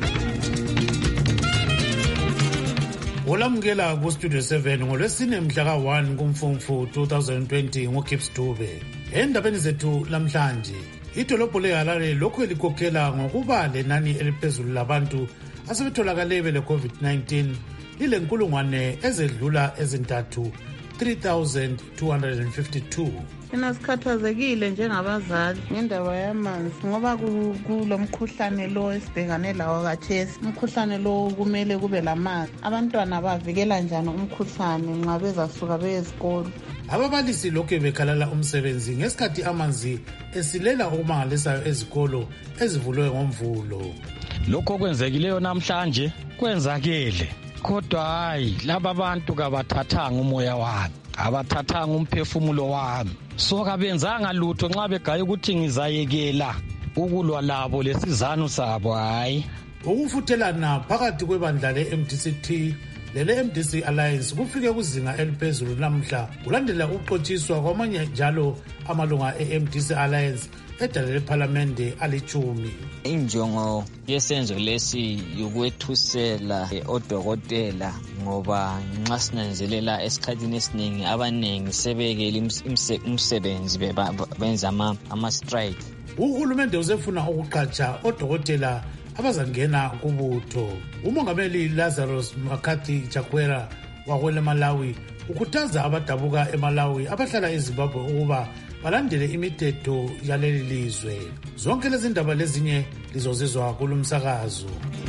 Speaker 19: Olamukela ku Studio seven ngolwesine mhla ka one kuMfumfu twenty twenty ngoKips Dube. Endabeni zethu lamhlanje, idolobho leHarare lokhu likhokhela ngokuba lenani eliphezulu labantu asebetholakale bele COVID nineteen lile nkulungwane ezedlula ezintathu three thousand two hundred fifty-two.
Speaker 20: Mina sikhathazekile njengabazali ngendaba yamanzi ngoba kulomkhuhlane lo esibhekane lawo khathesi. Umkhuhlane lo kumele kube lamanzi. Abantwana bavikela njani umkhuhlane nxa bezasuka beye esikolo?
Speaker 19: Ababalisi lokhu bekhalala umsebenzi ngesikhathi amanzi esilela okumangalisayo ezikolo ezivulwe ngomvulo.
Speaker 21: Lokho kwenzekileyo namhlanje kwenzakele, kodwa hayi laba bantu kabathathanga umoya wami, abathathanga umphefumulo wami. So kabenzanga lutho nxa begaya ukuthi ngizayekela ukulwa labo lesizanu sabo. Hayi,
Speaker 19: ukufuthelana phakathi kwebandla le-M D C T lele-M D C Alliance kufike kuzinga eliphezulu namhla kulandela ukuxotshiswa kwamanye njalo amalunga e-M D C Alliance edale lephalamende alichumi.
Speaker 22: Injongo yesenzo lesi yokwethusela odokotela ngoba nxa sinanzelela esikhathini esiningi abanengi sebekele umsebenzi benza ama-strike.
Speaker 19: Uhulumende usefuna ukuqhatsha odokotela abazangena kubutho. Umongameli Lazarus Makathi Chakwera wakwele Malawi ukhuthaza abadabuka eMalawi abahlala eZimbabwe ukuba balandele imithetho yaleli lizwe. Zonke lezi ndaba lezinye lizozizwa kulumsakazo.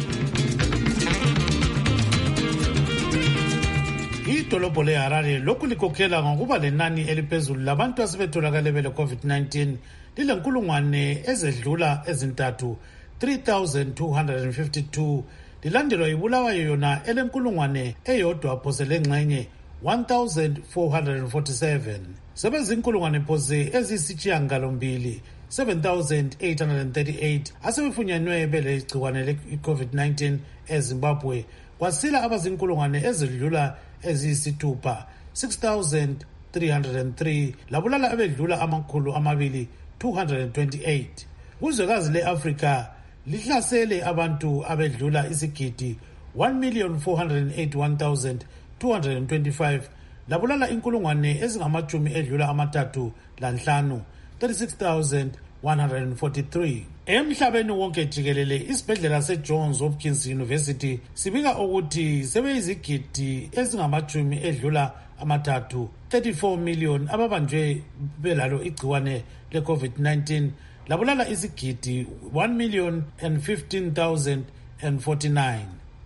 Speaker 19: Idolobho leHarare lokhu likhokhela ngokuba lenani eliphezulu labantu asebetholakale bele COVID nineteen lile nkulungwane ezedlula ezintathu three thousand two hundred fifty-two lilandelwa ibulawayo yona elenkulungwane eyodwa phose lengxenye one thousand four hundred forty-seven. Sebezinkulungwane phose ezisitshiyagalombili seven thousand eight hundred thirty-eight asebefunyanwe bele igciwane le-COVID nineteen eZimbabwe, kwasila abazinkulungwane ezidlula eziyisithupha six thousand three hundred three labulala abedlula amakhulu amabili two hundred twenty-eight. Kuzwekazi le-Afrika lihlasele abantu abedlula isigidi one million four hundred eighty-one thousand two hundred twenty-five labulala inkulungwane ezingamachumi edlula amathathu lanhlanu thirty-six thousand one hundred forty-three. Emhlabeni wonke jikelele isibhedlela seJohns Hopkins University sibika ukuthi sebeyizigidi ezingamachumi edlula amathathu thirty-four million ababanjwe belalo igciwane le-COVID nineteen labulala isigidi one million and fifteen thousand and forty-nine.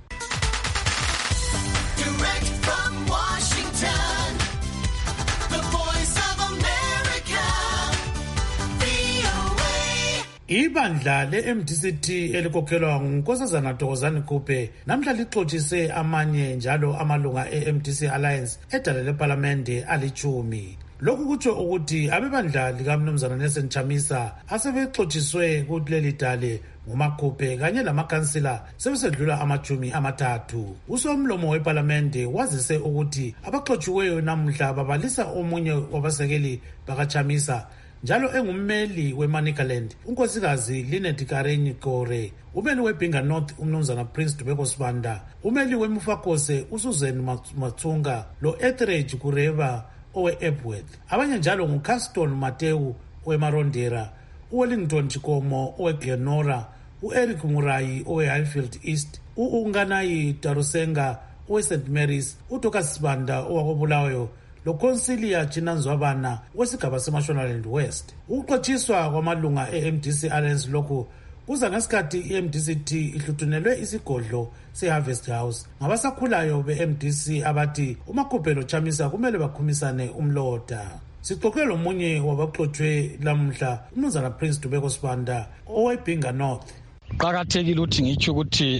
Speaker 23: Direct from Washington, the voice of America, V O A.
Speaker 19: Ibandla le-M D C T elikhokhelwa nguNkosazana Thokozani Kupe namhla lixotshiswe amanye njalo amalunga e-M D C Alliance edale lephalamende alichumi. Lokhu kutsho ukuthi abebandla likaMnumzana Nelson Chamisa asebexotshiswe kuleli dale nguMakhuphe kanye lamakhansila sebesedlula amachumi amathathu. Usomlomo wePhalamende wazise ukuthi abaxotshiweyo namhla babalisa omunye wabasekeli bakaChamisa njalo engummeli weManicaland unkosikazi Linet Karenyi Gore, umeli weBinga North uMnumzana Prince Dubeko Sibanda, umeli weMufakose uSusan Matsunga lo Etheridge Kureba owe-Epworth. Abanye njalo nguCaston Mateu oweMarondera, uWellington Chikomo oweGlenora, uEric Murayi owe-Highfield East, u-Unganayi Darusenga owe-Saint Mary's, uDocas Sibanda owakobulawayo loConsilia Chinanzwabana wesigaba seMashonaland West. Ukuxotshiswa kwamalunga e-M D C Alliance lokhu kuza ngesikhathi i-M D C T ihluthunelwe isigodlo se-Harvest House ngabasakhulayo be-M D C abathi uMakhuphe Chamisa kumele bakhumisane umlota. Sixoxe lomunye wabaxotshwe lamhla uMnumzana Prince Dubeko Sibanda owebhinga North.
Speaker 21: Qakathekile ukuthi ngitsho ukuthi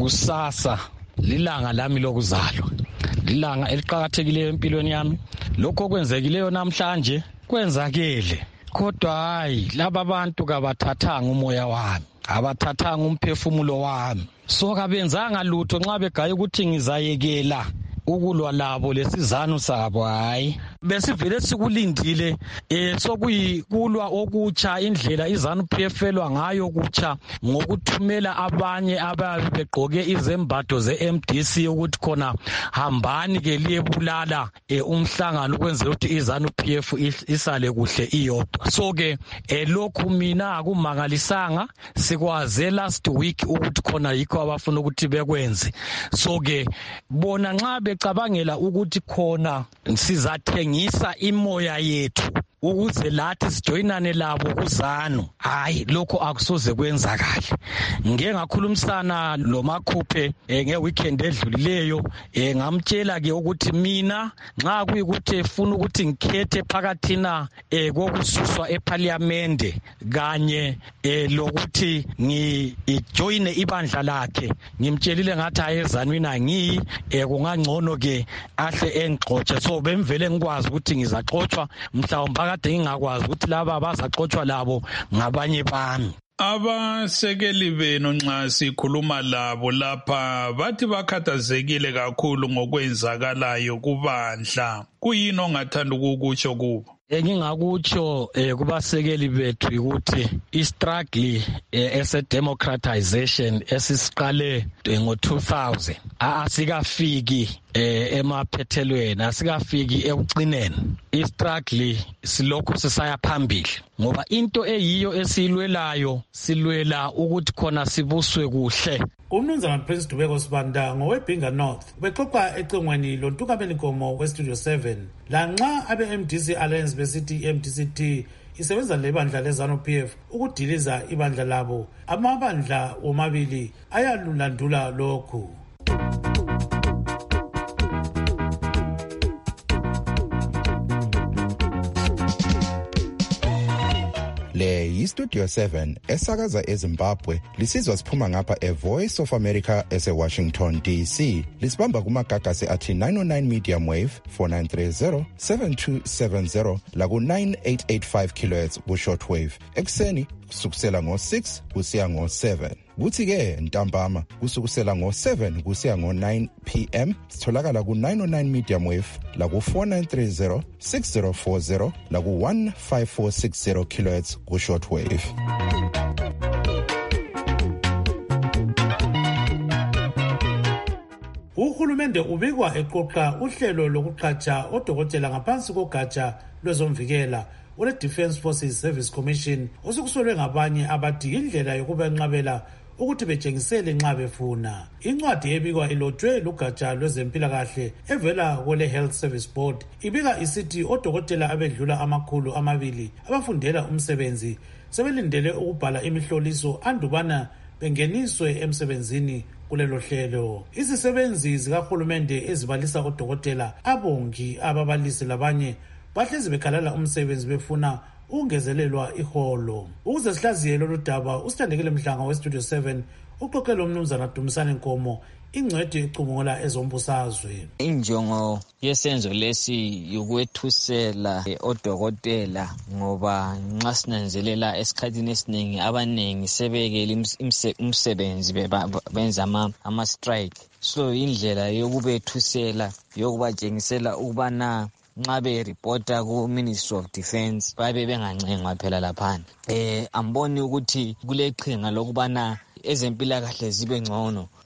Speaker 21: kusasa lilanga lami lokuzalwa, lilanga eliqakathekileyo empilweni yami. Lokho kwenzekileyo namhlanje kwenzakele, kodwa hayi laba bantu kabathathanga umoya wami, abathathanga umphefumulo wami. So kabenzanga lutho nxa begaya ukuthi ngizayekela ukulwa labo lesizanu sabo. Hayi besivele sikulindile eh sokuyikulwa okutsha indlela izanu P F elwa ngayo kutsha ngokuthumela abanye ababe begqoke izembatho ze-M D C ukuthi khona hambani ke liyebulala eh, umhlangano ukwenzela ukuthi izanu P F isale kuhle iyodwa. So ke eh, lokhu mina akumangalisanga, sikwaze last week ukuthi khona yikho abafuna ukuthi bekwenze. So ke bona nxa becabangela ukuthi khona sizathengisa imoya yethu ukuze lathi sijoyinane labo kuzanu, hayi lokho akusoze kwenzakala. Ngeke ngakhulumisana lo Makhuphe eh, ngeweekend edlulileyo eh, ngamtshela ke ukuthi mina nxa kuyikuthi efuna ukuthi ngikhethe phakathina eh, kokususwa eParliament kanye eh, lokuthi ngijoyine ibandla lakhe, ngimtshelile ngathi ayezanu mina ngiyi eh, kungangcono ke ahle engixotshe. So bemvele ngikwazi ukuthi ngizaxotshwa mhlawumbe kade ngingakwazi ukuthi laba abazaxotshwa labo ngabanye bami.
Speaker 3: Abasekeli benu nxa sikhuluma labo lapha bathi bakhathazekile kakhulu ngokwenzakalayo kubandla. Kuyini ongathanda ukukutsho kubo? Engingakutsho eh, kubasekeli bethu ukuthi i-struggle eh, ese-democratization esisiqale ngo two thousand asikafiki eh, emaphethelweni, asikafiki ekucineni. I-struggle silokhu sisaya phambili ngoba into eyiyo esiyilwelayo silwela ukuthi khona sibuswe kuhle.
Speaker 19: Umnumzana Prince Dubeko Sibanda ngowebhinga North bexoxa ecingweni lontukameni Nkomo weStudio seven. Lanxa abe-M D C Alliance besithi i-M D C T isebenza lebandla lezanu P F ukudiliza ibandla labo, amabandla womabili ayalulandula lokhu.
Speaker 5: Le yiStudio seven esakaza eZimbabwe, lisizwa siphuma ngapha eVoice of America ese-Washington D C. Lisibamba kumagagasi athi nine oh nine medium wave four nine three zero seven two seven zero laku nine eight eight five kilohertz ku shortwave. Ekseni kusukusela ngo six kusiya ngo seven. Kuthi ke ntambama kusukusela ngo seven kusiya ngo nine p m sitholakala ku nine oh nine medium wave la ku four nine three zero six zero four zero la ku one five four six zero kilohertz ku shortwave.
Speaker 19: Uhulumende ubikwa eqoqa uhlelo lokuqhatsha odokotela ngaphansi kogatsha lwezomvikela ule Defence Forces Service Commission osukusolwe ngabanye abathi indlela yokubenqabela ukuthi betshengisele nxa befuna. Incwadi ebikwa ilotshwe lugatsha lwezempilakahle evela kwele Health Service Board ibika isithi odokotela abedlula amakhulu amabili abafundela umsebenzi sebelindele ukubhala imihloliso andubana bengeniswe emsebenzini kulelo hlelo. Izisebenzi zikahulumende ezibalisa odokotela, abongi, ababalisi labanye bahlezi bekhalala umsebenzi befuna ungezelelwa iholo. Ukuze sihlaziye lolu daba usithandekile Mhlanga weStudio seven uxoxela umnumzana Dumisane Nkomo ingcwedi ecubungula ezombusazwe.
Speaker 22: Injongo yesenzo lesi yokwethusela odokotela ngoba nxa sinanzelela esikhathini esiningi abanengi sebekele umsebenzi benza ama strike. So indlela yokubethusela yokubatshengisela ukubana nxa beripota ku Ministry of Defence babe bengancengwa phela laphana. Eh amboni ukuthi kuleqhinga lokubana ezempilakahle zibe ngcono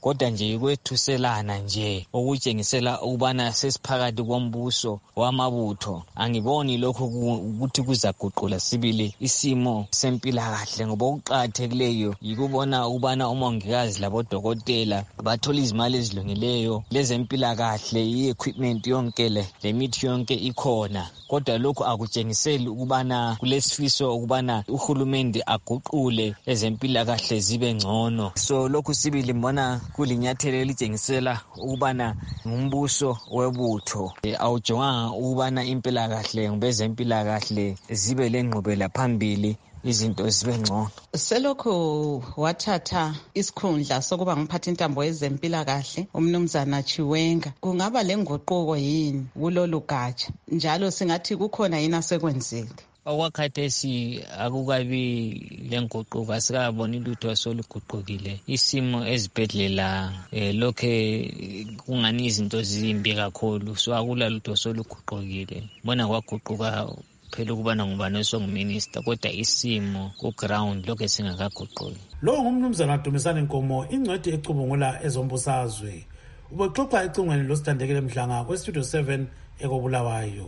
Speaker 22: kodwa nje ukwethuselana nje okutshengisela ukubana sesiphakathi kombuso wamabutho. Angiboni lokho ukuthi kuzaguqula sibili isimo sempilakahle, ngoba okuqakathekileyo yikubona ukubana umongikazi labodokotela bathola izimali ezilungileyo, lezempilakahle, i-equipment yonke le lemithi yonke ikhona. Kodwa lokhu akutshengiseli ukubana kulesifiso ukubana uhulumende aguqule ezempilakahle zibe ngcono. So lokhu sibili mbona kulinyathelo elitshengisela ukubana ngumbuso webutho, awujonganga ukubana impilakahle ngobezempilakahle zibe lengqubela phambili, izinto zibe ngcono.
Speaker 20: Selokho wathatha isikhundla sokuba ngiphatha intambo yezempilakahle umnumzana Chiwenga, kungaba lenguquko yini kulolu gatsha, njalo singathi kukhona yini asekwenzile?
Speaker 22: Okwakhathesi akukabi lenguquko, asikaboni lutho soluguqukile. Isimo ezibhedlela eh, lokhe kungani izinto zimbi kakhulu, so akula lutho soluguqukile. Bona kwaguquka phela ukubana ngubani osonguminister, kodwa isimo ku-ground lokho singakaguquki.
Speaker 19: Lo ngumnumzana Dumisani Nkomo, ingcwethi ecubungula ezombusazwe. Ubexoxa ecingweni losithandekile Mhlanga kwestudio seven ekobulawayo.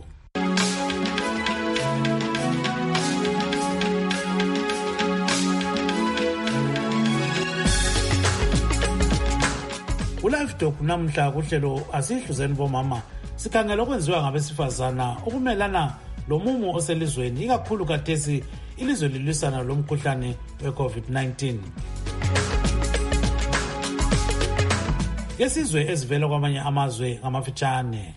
Speaker 19: Ulive Talk namhla kuhlelo asihluzeni bomama sikhangela okwenziwa ngabesifazana ukumelana lomumo oselizweni, ikakhulu kathesi ilizwe lilwisana lomkhuhlane we-COVID nineteen. Yesizwe ezivela kwamanye amazwe ngamafitshane.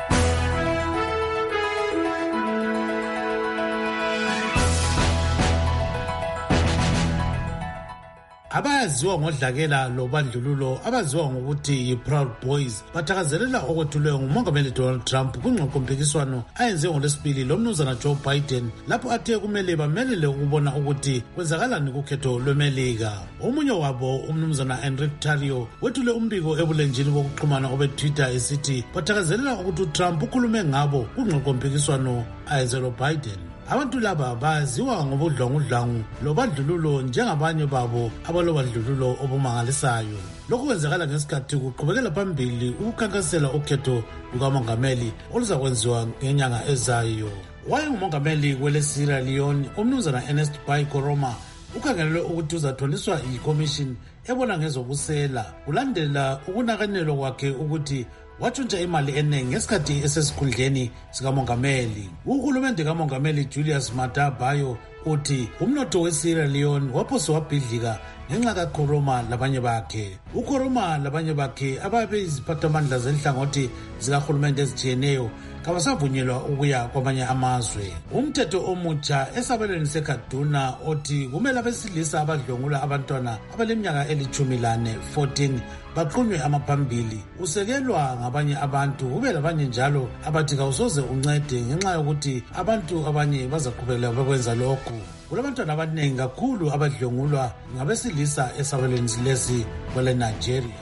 Speaker 19: Abaziwa ngodlakela lobandlululo abaziwa ngokuthi yi-Proud Boys bathakazelela okwethulwe ngumongameli Donald Trump kwingqoqompikiswano ayenze ngolesibili lomnumzana Joe Biden, lapho athe kumele bamelele ukubona ukuthi kwenzakalani kukhetho lweMelika. Omunye wabo, umnumzana Enrique Tarrio, wethule umbiko ebulenjini bokuxhumana obe-Twitter esithi bathakazelela ukuthi uTrump ukhulume ngabo kwingqoqompikiswano ayenze loBiden. Abantu laba baziwa ngobudlwangudlwangu lobandlululo njengabanye babo abalobandlululo obumangalisayo. Lokhu kwenzakala ngesikhathi kuqhubekela phambili ukukhankasela ukhetho lukamongameli oluzakwenziwa ngenyanga ezayo. Wayengumongameli kwele-Sierra Leone, umnumzana Ernest Bai Koroma ukhangelelwe ukuthi uzatholiswa yi-commission ebona ngezobusela kulandela ukunakanelwa kwakhe ukuthi watshontsha imali eningi ngesikhathi esesikhundleni sikamongameli. Uhulumende kamongameli Julius Maada Bio uthi umnotho we-Sierra Leone waphose wabhidlika ngenxa kaKoroma labanye bakhe. uKoroma labanye bakhe ababe iziphathamandla zenhlangothi zikahulumende ezitshiyeneyo kabasavunyelwa ukuya kwamanye amazwe. Umthetho omutsha esabelweni seKaduna othi kumele abesilisa abadlwengula abantwana abaleminyaka elithumi lane fourteen baqhunywe amaphambili usekelwa ngabanye abantu, kube labanye njalo abathi kawusoze uncede ngenxa yokuthi abantu abanye bazaqhubekela bekwenza lokhu. Kulabantwana abaningi kakhulu abadlwengulwa ngabesilisa esabelweni lesi kwele Nigeria.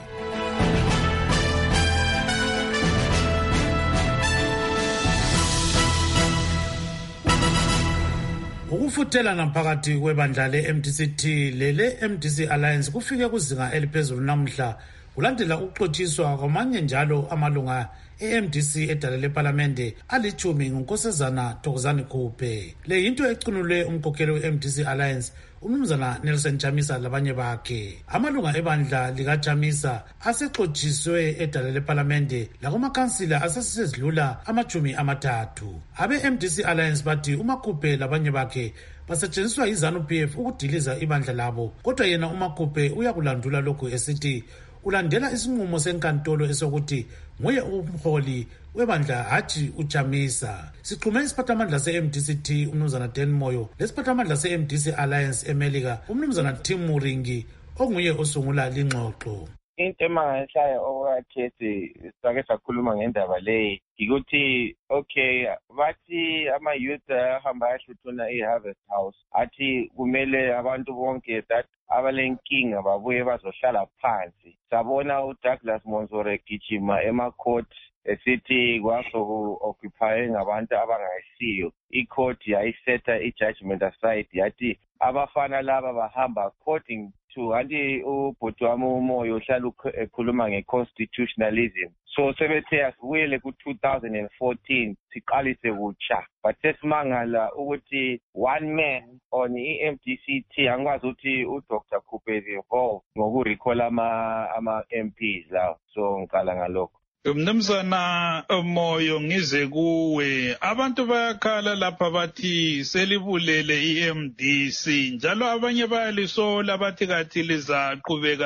Speaker 19: Ukufuthelana phakathi kwebandla le-M D C T lele-M D C Alliance kufike kuzinga eliphezulu namhla kulandela ukuxotshiswa kwamanye njalo amalunga e-M D C edale lephalamende alithumi ngunkosazana Thokozani Khuphe. Le yinto ecunulwe umkhokheli we-M D C Alliance umnumzana Nelson Chamisa labanye bakhe. Amalunga ebandla likaChamisa asexotshiswe edale lephalamende lakumakhansila asesezidlula amajumi amathathu. Abe-M D C Alliance bathi uMakhuphe labanye bakhe basetshenziswa yi-ZANU P F ukudiliza ibandla labo, kodwa yena uMakhuphe uyakulandula lokhu esithi ulandela isinqumo senkantolo esokuthi nguye umholi webandla hatshi uChamisa. Sixhume isiphathamandla se-M D C T umnumzana Dan Moyo lesiphathamandla se-M D C Alliance eMelika umnumzana Tim Muringi onguye osungula lingxoxo.
Speaker 8: Into emangayihlaya okwathethi sake sakhuluma ngendaba leyi ukuthi okay bathi ama-youth ahamba ayahluthuna i-Harvest House, athi kumele abantu bonke that abalenkinga babuye bazohlala phansi. Sabona uDouglas Monzore gijima emacourt esithi kwasoku-occupye ngabantu abangayisiyo. I-court yayisetha i-judgment aside yathi abafana laba bahamba according to anti ubhuti wami uMoyo uhlala ekhuluma nge-constitutionalism. So sebethe asibuyele ku-two thousand fourteen siqalise kutsha. But sesimangala ukuthi one man on i-M D C T angikwazi ukuthi uDr Khuphe is involved ngokurecall ama-M Ps lawo. So ngikala ngalokho.
Speaker 3: Mnumzana Moyo ngize kuwe abantu bayakhala lapha bathi selibulele i-M D C njalo abanye bayalisola bathi kathi lizaqhubeka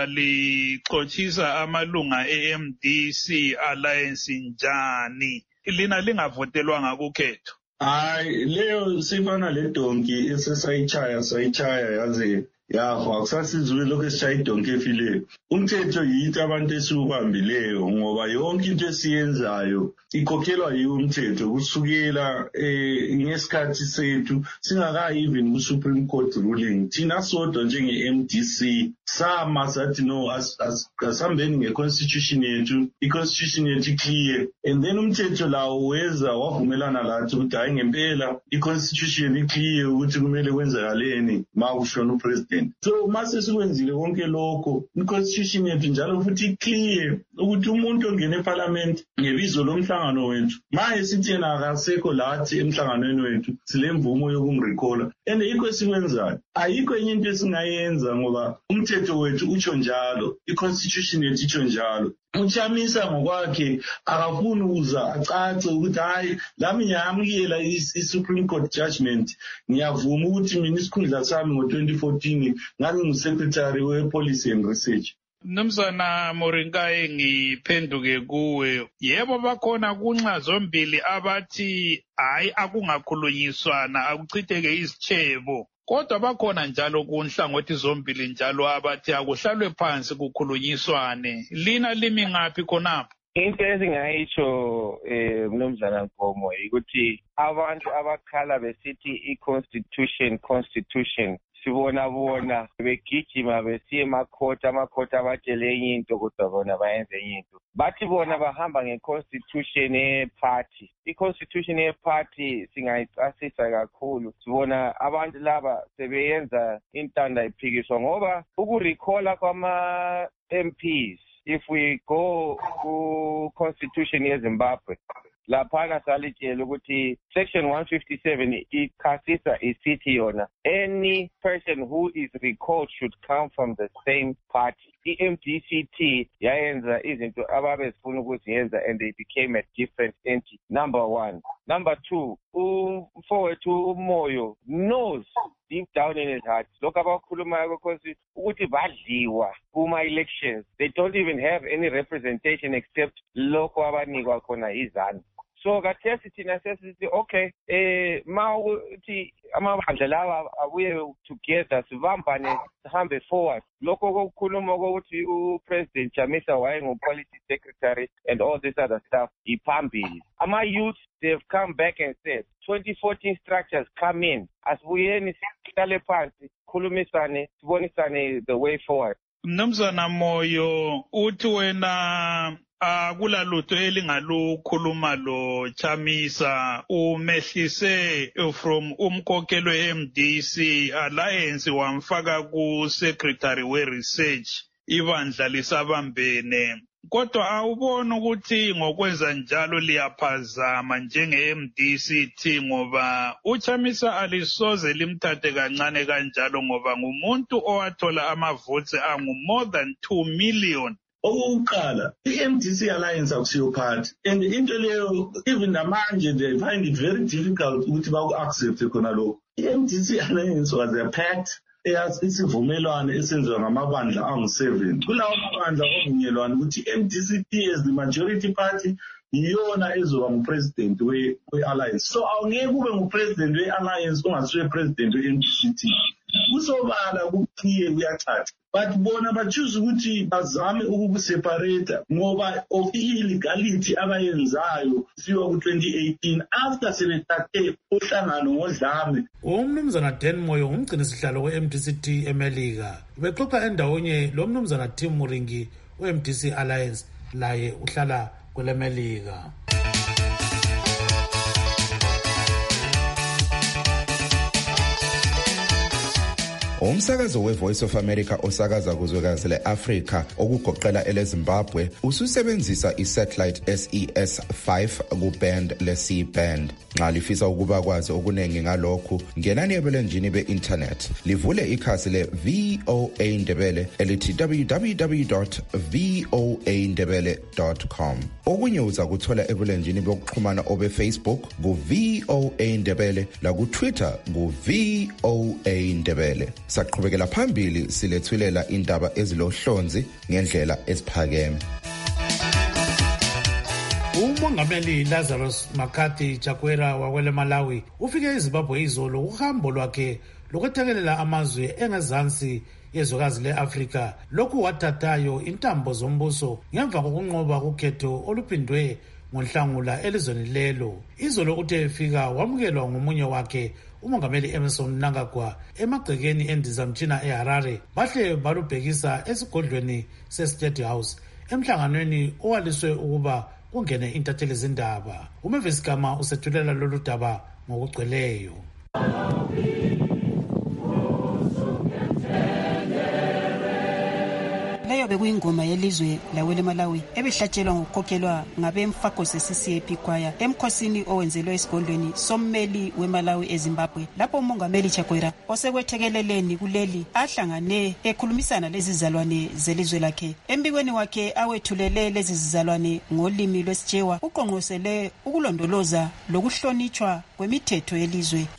Speaker 3: lixothisa amalunga e-M D C Alliance njani lina lingavotelwanga kukhetho.
Speaker 9: Hayi leyo sifana le donki esesayichaya sayichaya yaze yafa akusasizwe lokho esishaya idonki efile. Umthetho yithi abantu esiwubambileyo ngoba yonke into esiyenzayo ikhokhelwa yiwo umthetho kusukela ngesikhathi sethu singakayi even ku Supreme Court ruling. Thina sodwa njenge-M D C sama sathi no asambeni nge-constitution yethu, i-constitution yethu clear, and then umthetho lawo weza wavumelana lathi ukuthi hayi ngempela i-constitution iclear ukuthi kumele kwenzakaleni ma kushona upresident. So mase sikwenzile konke lokho i-constitution yethu njalo futhi clear ukuthi umuntu ongena eparliament ngebizo lomhlangano wethu maye sithi yena akasekho lathi emhlanganweni wethu silemvumo yokumrecalla, and yikho esikwenzayo. Ayikho enye into esingayenza ngoba umthetho wethu utsho njalo, i-constitution yethu itsho njalo. Uchamisa ngokwakhe akafuni ukuza acace ukuthi hayi lami ngiyamukela i-Supreme Court judgment, ngiyavuma ukuthi mina isikhundla sami ngo-twenty fourteen ngani ngu-secretary we-policy and research.
Speaker 3: Mnumzana Morinkayi ngiphenduke kuwe. Yebo bakhona kunxa zombili abathi hayi akungakhulunyiswana akuchitheke isitshebo. Kodwa bakhona njalo kunhlangothi zombili njalo abathi akuhlalwe phansi kukhulunyiswane. Lina limi ngaphi khonapho?
Speaker 8: Into ezingayitsho eh Mnumzana Nkomo ukuthi abantu abakhala besithi i-constitution constitution sibona bona begijima besiye emakhoti amakhoti abatshele enye into kodwa bona bayenze enye into. Bathi bona bahamba nge-constitution ye-party. I-constitution ye-party singayicasisa kakhulu. Sibona abantu laba sebeyenza intanda iphikiswa ngoba ukurecalla kwama-M Ps. If we go to constitution yeZimbabwe, laphana salitshela ukuthi section one fifty-seven ikhasisa isithi yona any person who is recalled should come from the same party. I-M D C T yayenza izinto ababezifuna ukuziyenza and they became a different entity. Number one. Number two, umfowethu uMoyo knows deep down in his heart lokho abakhulumayo because ukuthi badliwa kuma-elections. They don't even have any representation except lokho abanikwa khona izanu. So kathesi thina sesithi okay eh mawuthi amabandla lawa abuye together sibambane sihambe forward. Lokho kokukhuluma ukuthi upresident Chamisa waye ngo-policy secretary and all this other stuff iphambili. Ama youth they've come back and said twenty fourteen structures come in asibuyeni sihlale phansi khulumisane sibonisane the way forward.
Speaker 3: Mnumzana Moyo uthi wena akula lutho elingalukhuluma lo Chamisa umehlise from umkokelo we-M D C Alliance wamfaka ku secretary we research ibandla lisabambene. Kodwa awubona ukuthi ngokwenza njalo liyaphazama njenge-M D C T ngoba uChamisa alisoze limthathe kancane kanjalo ngoba ngumuntu owathola amavotes angu more than two million.
Speaker 9: Okokuqala i-M D C Alliance akusiyo party, and into leyo even namanje they find it very difficult ukuthi baku-accepte khona lokho. I-M D C Alliance was a pact isivumelwano esenziwa ngamabandla angu-seven. Kulawo mabandla kwavunyelwana ukuthi i-M D C T as the majority party yiyona ezoba ngupresident we-alliance. So awungeke kube ngupresident we-alliance ongasiwe president we-M D C T. Kusobala kuclear kuyacaca. But bona bachoose ukuthi bazame ukukuseparate ngoba of illegality abayenzayo siwa ku twenty eighteen after sebethathe uhlangano ngodlame.
Speaker 19: Umnumzana Dan Moyo umgcini sihlalo we-M D C T eMelika bexoxa endawonye lo mnumzana Tim Muringi we-M D C Alliance laye uhlala kule Melika.
Speaker 5: Umsakazo we-Voice of America osakaza kuzwekazi le-Afrika okugoqela ele-Zimbabwe ususebenzisa i-satellite S E S five ku-band le-C band. Nxa lifisa ukuba kwazi okuningi ngalokhu, ngenani ebulenjini be-internet livule ikhasi le-V O A Ndebele elithi w w w dot v o a ndebele dot com. Okunye uza kuthola ebulenjini bokuxhumana obe-Facebook ku-V O A Ndebele laku-Twitter ku-V O A Ndebele. Saqhubekela phambili silethwilela indaba ezilohlonzi ngendlela esiphakeme.
Speaker 19: Umongameli Lazarus Makathi Chakwera wakwele Malawi ufike eZimbabwe izolo uhambo lwakhe lokwethekelela amazwe engezansi yezwekazi le-Afrika. Lokhu wathathayo intambo zombuso ngemva kokunqoba kukhetho oluphindwe ngoNhlangula elizweni lelo. Izolo uthe efika wamukelwa ngomunye wakhe umongameli Emmerson Mnangagwa emagcekeni endizamtshina eHarare. Bahle balubhekisa esigodlweni se-State House emhlanganweni owaliswe ukuba kungene intatheli zindaba. Umevisi Gama usethulela lolu daba ngokugcweleyo.
Speaker 10: Leyo bekuyingoma yelizwe lawele Malawi ebihlatshelwa ngokukhokhelwa ngabemfako ze-C C A P choir emkhosini owenzelwe esigodlweni sommeli weMalawi eZimbabwe, lapho umongameli Chakwera osekwethekeleleni kuleli ahlangane ekhulumisana lezi zizalwane zelizwe lakhe. Embikweni wakhe awethulele lezi zizalwane ngolimi lwesijewa uqonqosele ukulondoloza lokuhlonitshwa kwemithetho yelizwe.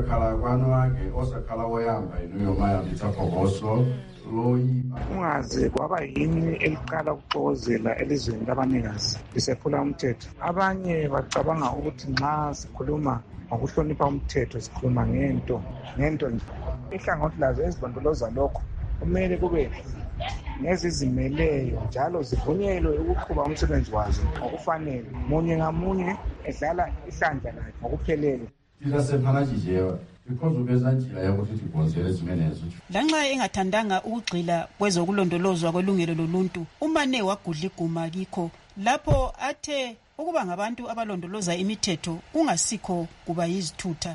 Speaker 11: Ungaze kwaba yini eliqala ukuxokozela elizweni labanikazi lisephula umthetho. Abanye bacabanga ukuthi nxa sikhuluma ngokuhlonipha umthetho sikhuluma ngento ngento nje. Ihlangothi lazo ezilondoloza lokho kumele kube ngezizimeleyo njalo zivunyelwe ukuqhuba umsebenzi wazo ngokufanele, munye ngamunye edlala ihlandla lakhe ngokuphelele.
Speaker 10: Lanxa engathandanga ukugxila kwezokulondolozwa kwelungelo loluntu, umane wagudla iguma kikho lapho athe ukuba ngabantu abalondoloza imithetho kungasikho kuba yizithutha.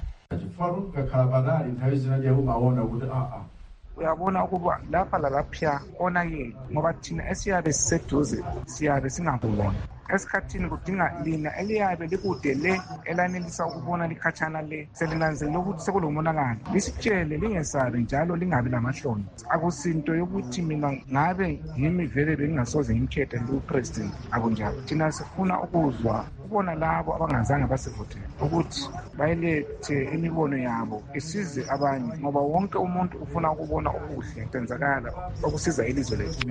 Speaker 11: Uyabona ukuba lapha lalapha onakele ngoba thina esiyabe siseduze siyabe singakubona. Esikhathini kudinga lina eliyabe likude le elanelisa ukubona likhatshana le selinanzelela ukuthi sekulomonakalo lisitshele lingesabi njalo lingabi lamahloni. Akusinto yokuthi mina ngabe yimi vele bengingasoze ngimkhethe lo-president, akunjalo. Thina sifuna ukuzwa ukubona labo abangazange basivotele ukuthi bayilethe imibono yabo isize abanye, ngoba wonke umuntu ufuna ukubona okuhle kwenzakala okusiza ilizwe lethu.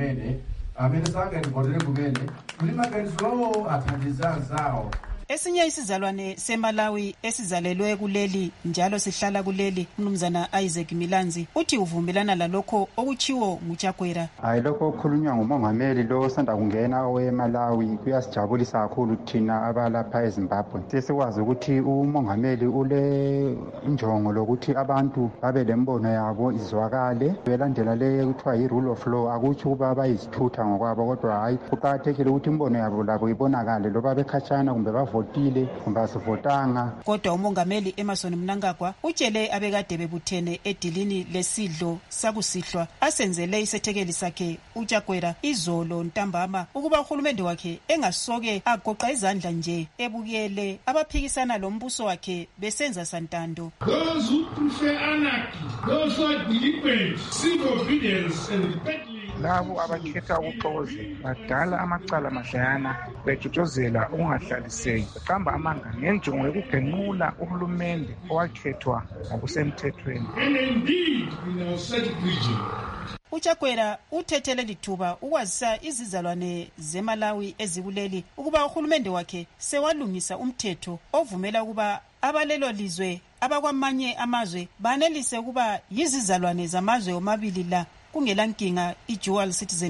Speaker 10: Esinye isizalwane seMalawi esizalelwe kuleli njalo sihlala kuleli, umnumzana Isaac Milanzi uthi uvumelana lalokho okuchiwo nguChakwera.
Speaker 12: Hayi, lokho okukhulunywa ngumongameli lo osanda kungena weMalawi kuyasijabulisa kakhulu thina abalapha eZimbabwe. Sesikwazi ukuthi umongameli ule injongo lokuthi abantu babe lembono yabo izwakale belandela le kuthiwa yi-rule of law. Akuthi ukuba bayizithutha ngokwabo, kodwa hayi, kuqakathekile ukuthi imbono yabo labo ibonakale loba bekhatshana kumbe bavotile kumbe asivotanga.
Speaker 10: Kodwa umongameli Emmerson Mnangagwa utshele abekade bebuthene edilini lesidlo sakusihlwa asenzele isethekeli sakhe uChakwera izolo ntambama ukuba uhulumende wakhe engasoke agoqa izandla nje ebukele abaphikisana lombuso wakhe besenza santando.
Speaker 24: Those who prefer anarchy, those who are delinquent, seek obedience and repeatedly.
Speaker 11: Labo abakhetha ukuxokozela badala amacala madlayana bejujozela ukungahlaliseki, beqamba amanga ngenjongo yokubhenqula uhulumende owakhethwa ngokusemthethweni.
Speaker 24: And indeed, in our said region,
Speaker 10: uChakwera uthethele lithuba ukwazisa izizalwane zeMalawi ezikuleli ukuba uhulumende wakhe sewalungisa umthetho ovumela ukuba abalelo lizwe abakwamanye amazwe banelise ukuba yizizalwane zamazwe omabili la kungelankinga i-dual citizenship.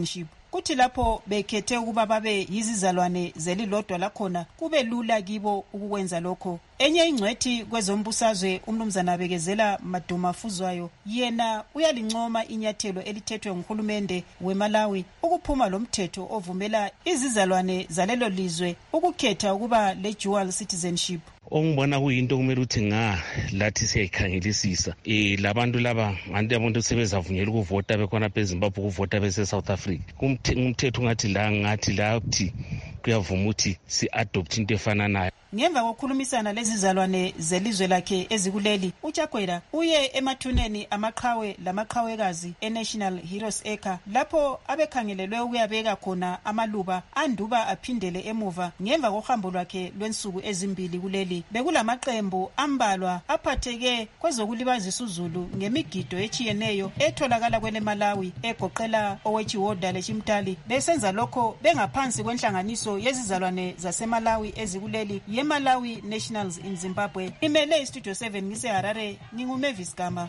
Speaker 10: kuthi lapho bekhethe ukuba babe yizizalwane zelilodwa lakhona kube lula kibo ukukwenza lokho. Enye ingcwethi kwezombusazwe umnumzana Bekezela Maduma Fuzwayo yena uyalincoma inyathelo elithethwe nguhulumende weMalawi ukuphuma lomthetho ovumela izizalwane zalelo lizwe ukukhetha ukuba le dual citizenship.
Speaker 7: Ongibona kuyinto kumele uthi nga lathi siyayikhangelisisa eh labantu laba anti abantu sebezavunyelwa ukuvota bekhona beZimbabwe ukuvota bese South Africa kumthetho ngathi la ngathi lathi kuyavuma ukuthi si adopt into efana nayo.
Speaker 10: Ngemva kokukhulumisana lezizalwane zelizwe lakhe ezikuleli uChakwera uye emathuneni amaqhawe lamaqhawekazi eNational Heroes Acre lapho abekhangelelwe ukuyabeka khona amaluba anduba aphindele emuva ngemva kohambo lwakhe lwensuku ezimbili kuleli. Bekulamaqembu ambalwa aphatheke kwezokulibazisa uZulu ngemigido echiyeneyo etholakala kwele Malawi egoqela owechiwoda lechimtali besenza lokho bengaphansi kwenhlanganiso yezizalwane zaseMalawi ezikuleli Malawi Nationals in Zimbabwe. Imele Studio seven ngise Harare ninguMavis Gama.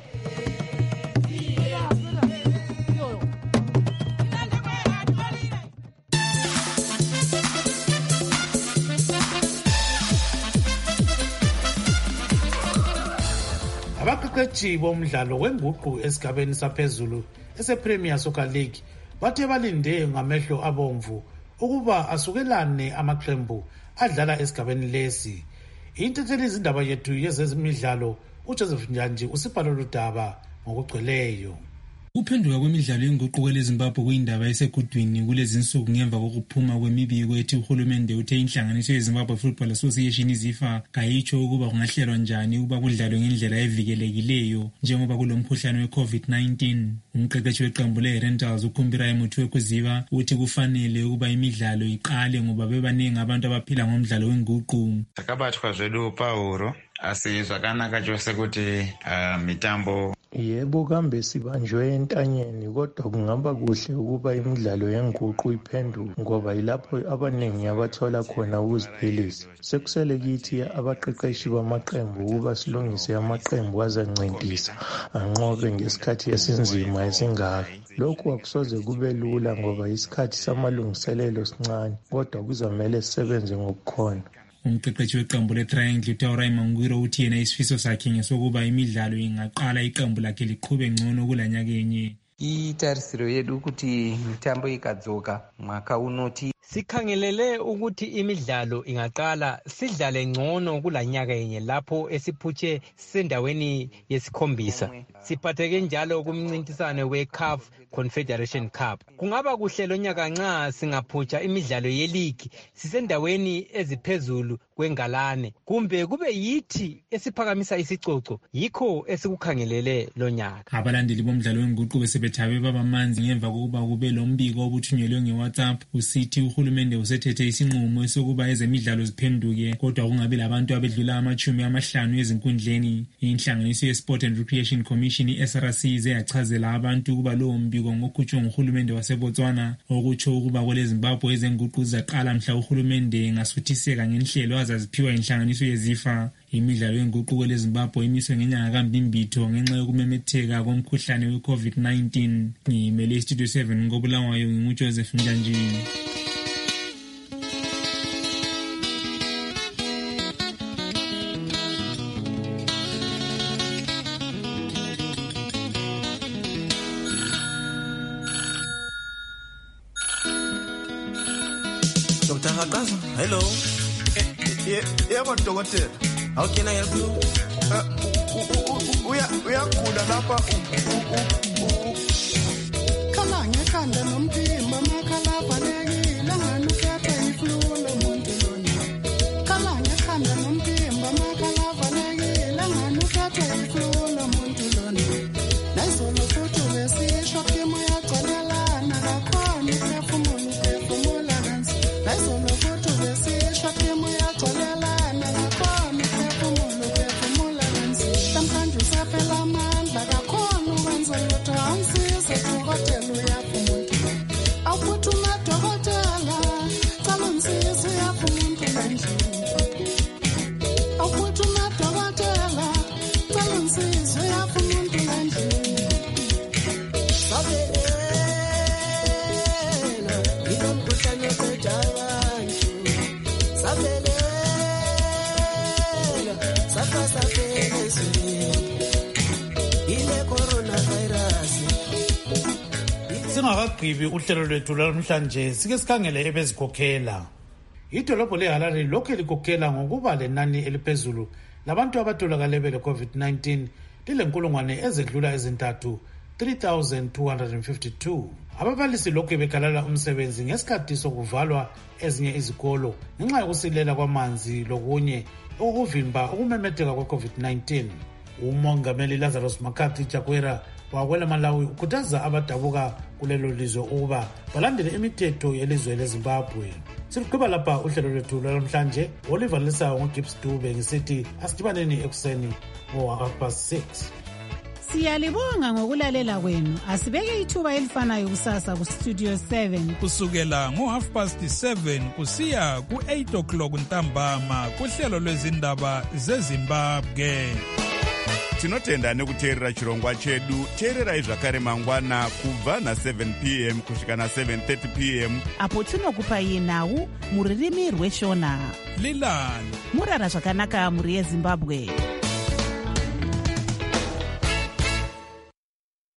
Speaker 19: Abaqeqeshi bomdlalo wenguqu esigabeni saphezulu ese-Premier Soccer League bathe balinde ngamehlo abomvu ukuba asukelane amaqembu adlala esigabeni lesi. Intethelezi izindaba yethu yezemidlalo uJoseph Njanji usibhala ludaba ngokugcweleyo.
Speaker 14: Ukuphenduka kwemidlalo yenguquko leZimbabwe kuyindaba esegudwini kulezi insuku ngemva kokuphuma kwemibiko ethi uhulumende uthe inhlanganiso yeZimbabwe Football Association izifa kayitsho ukuba kungahlelwa njani ukuba kudlalwe ngendlela evikelekileyo njengoba kulomkhuhlane we-COVID nineteen. Umqeqeshi weqembu le-Rentals uKhumbira Muthu kuziba uthi kufanele ukuba imidlalo iqale ngoba bebaningi abantu abaphila ngomdlalo wenguqu.
Speaker 15: Takabatwa zvedu pauro asi zvakanaka chose kuti uh, mitambo
Speaker 16: yebo kambe sibanjwe entanyeni kodwa kungaba kuhle ukuba imidlalo yenguqu iphenduke ngoba yilapho abaningi abathola khona ukuziphilisa. Sekusele kithi abaqeqeshi bamaqembu ukuba silungise amaqembu azancintisa anqobe ngesikhathi esinzima esingaka. Lokhu akusoze kube lula ngoba isikhathi samalungiselelo sincane kodwa kuzamele sisebenze ngokukhona.
Speaker 14: Umqeqeshi weqembu le-Triangle uTaura Mangwiro uthi yena isifiso sakhe ngesokuba imidlalo ingaqala iqembu lakhe liqhube ngcono kulanyakenye.
Speaker 25: Itarisiro yedu ukuthi mitambo ikadzoka mwaka unoti
Speaker 26: sikhangelele ukuthi imidlalo ingaqala sidlale ngcono kulanyaka yenye lapho esiphutshe sendaweni yesikhombisa. Siphatheke njalo kumncintisano we-C A F Confederation Cup. Kungaba kuhle lonyaka nxa singaphutsha imidlalo ye-league sisendaweni eziphezulu kwengalane kumbe kube yithi esiphakamisa isicoco yikho esikukhangelele lonyaka.
Speaker 14: Abalandeli bomdlalo wenguqu besebethabe babamanzi ngemva kokuba kube lombiko obuthunyelwe nge-WhatsApp usithi uhulumende usethethe isinqumo sokuba ezemidlalo ziphenduke kodwa kungabi labantu abedlula amachumi amahlanu ezinkundleni. Inhlanganiso ye-Sport and Recreation Commission i-S R C zeyachazela abantu ukuba lowo mbiko ngokhutshwe nguhulumende waseBotswana okutsho ukuba kwele Zimbabwe ezenguqu zaqala mhla uhulumende engasuthiseka ngenhlelo azaziphiwa inhlanganiso yezifa. Imidlalo yenguqu kwele Zimbabwe imiswe ngenyanga kaMbimbitho ngenxa yokumemetheka komkhuhlane we-COVID nineteen. Ngimele Studio seven ngobulawayo nginguJoseph Njanjini.
Speaker 27: Doctor Hakaza, hello. Yebo dokotela. How can I help you? Uya uyagula lapha.
Speaker 28: Khala ngekhanda nomphimbo amakhala avalekile anganukethe iflu lomuntu lona. Khala ngekhanda nomphimbo amakhala avalekile anganukethe iflu lomuntu lona. Nayizolo futhi besisho phimo yagcwalelana kakhona iphefumulo iphefumula kansi. Nayizolo futhi besisho phimo yagcwalelana kakhona iphefumulo iphefumula kansi. Namhlanje usaphela amandla kakhona ukwenza lutho angisize dokotela uyaphumula. Awuphuthuma dokotela cala ungisize uyaphumula endlini. Awuphuthuma dokotela cala ungisize uyaphumula endlini. Sabela
Speaker 19: singakagqibi uhlelo lwethu lwamhlanje sike sikhangele ebezikhokhela. Idolobho leHarare lokhu likhokhela ngokuba lenani eliphezulu labantu abatholakale bele COVID nineteen lilenkulungwane ezedlula ezintathu three thousand two hundred fifty-two. Ababalisi lokhu bekalala umsebenzi ngesikhathi sokuvalwa ezinye izikolo ngenxa yokusilela kwamanzi lokunye okuvimba ukumemetheka kwe-COVID nineteen. Umongameli Lazarus Makathi Chakwera wakwela Malawi ukhuthaza abadabuka kulelo lizwe ukuba balandele imithetho yelizwe leZimbabwe. Siqhubeka lapha uhlelo lwethu lwamhlanje. Oliver Lisa ngoGibbs Dube ngisithi asidibaneni ekuseni ngo half past six.
Speaker 1: Siyalibonga ngokulalela kwenu. Asibeke ithuba elifanayo kusasa ku Studio seven
Speaker 3: kusukela ngo half past seven kusiya ku eight o'clock ntambama kuhlelo lwezindaba zeZimbabwe.
Speaker 2: Tinotenda nekuteerera chirongwa chedu. Teererai zvakare mangwana kubva na seven p m kusvika na seven thirty p m
Speaker 1: apo tinokupai nhau muririmi rweshona.
Speaker 3: Lilani
Speaker 1: murara zvakanaka muri yeZimbabwe.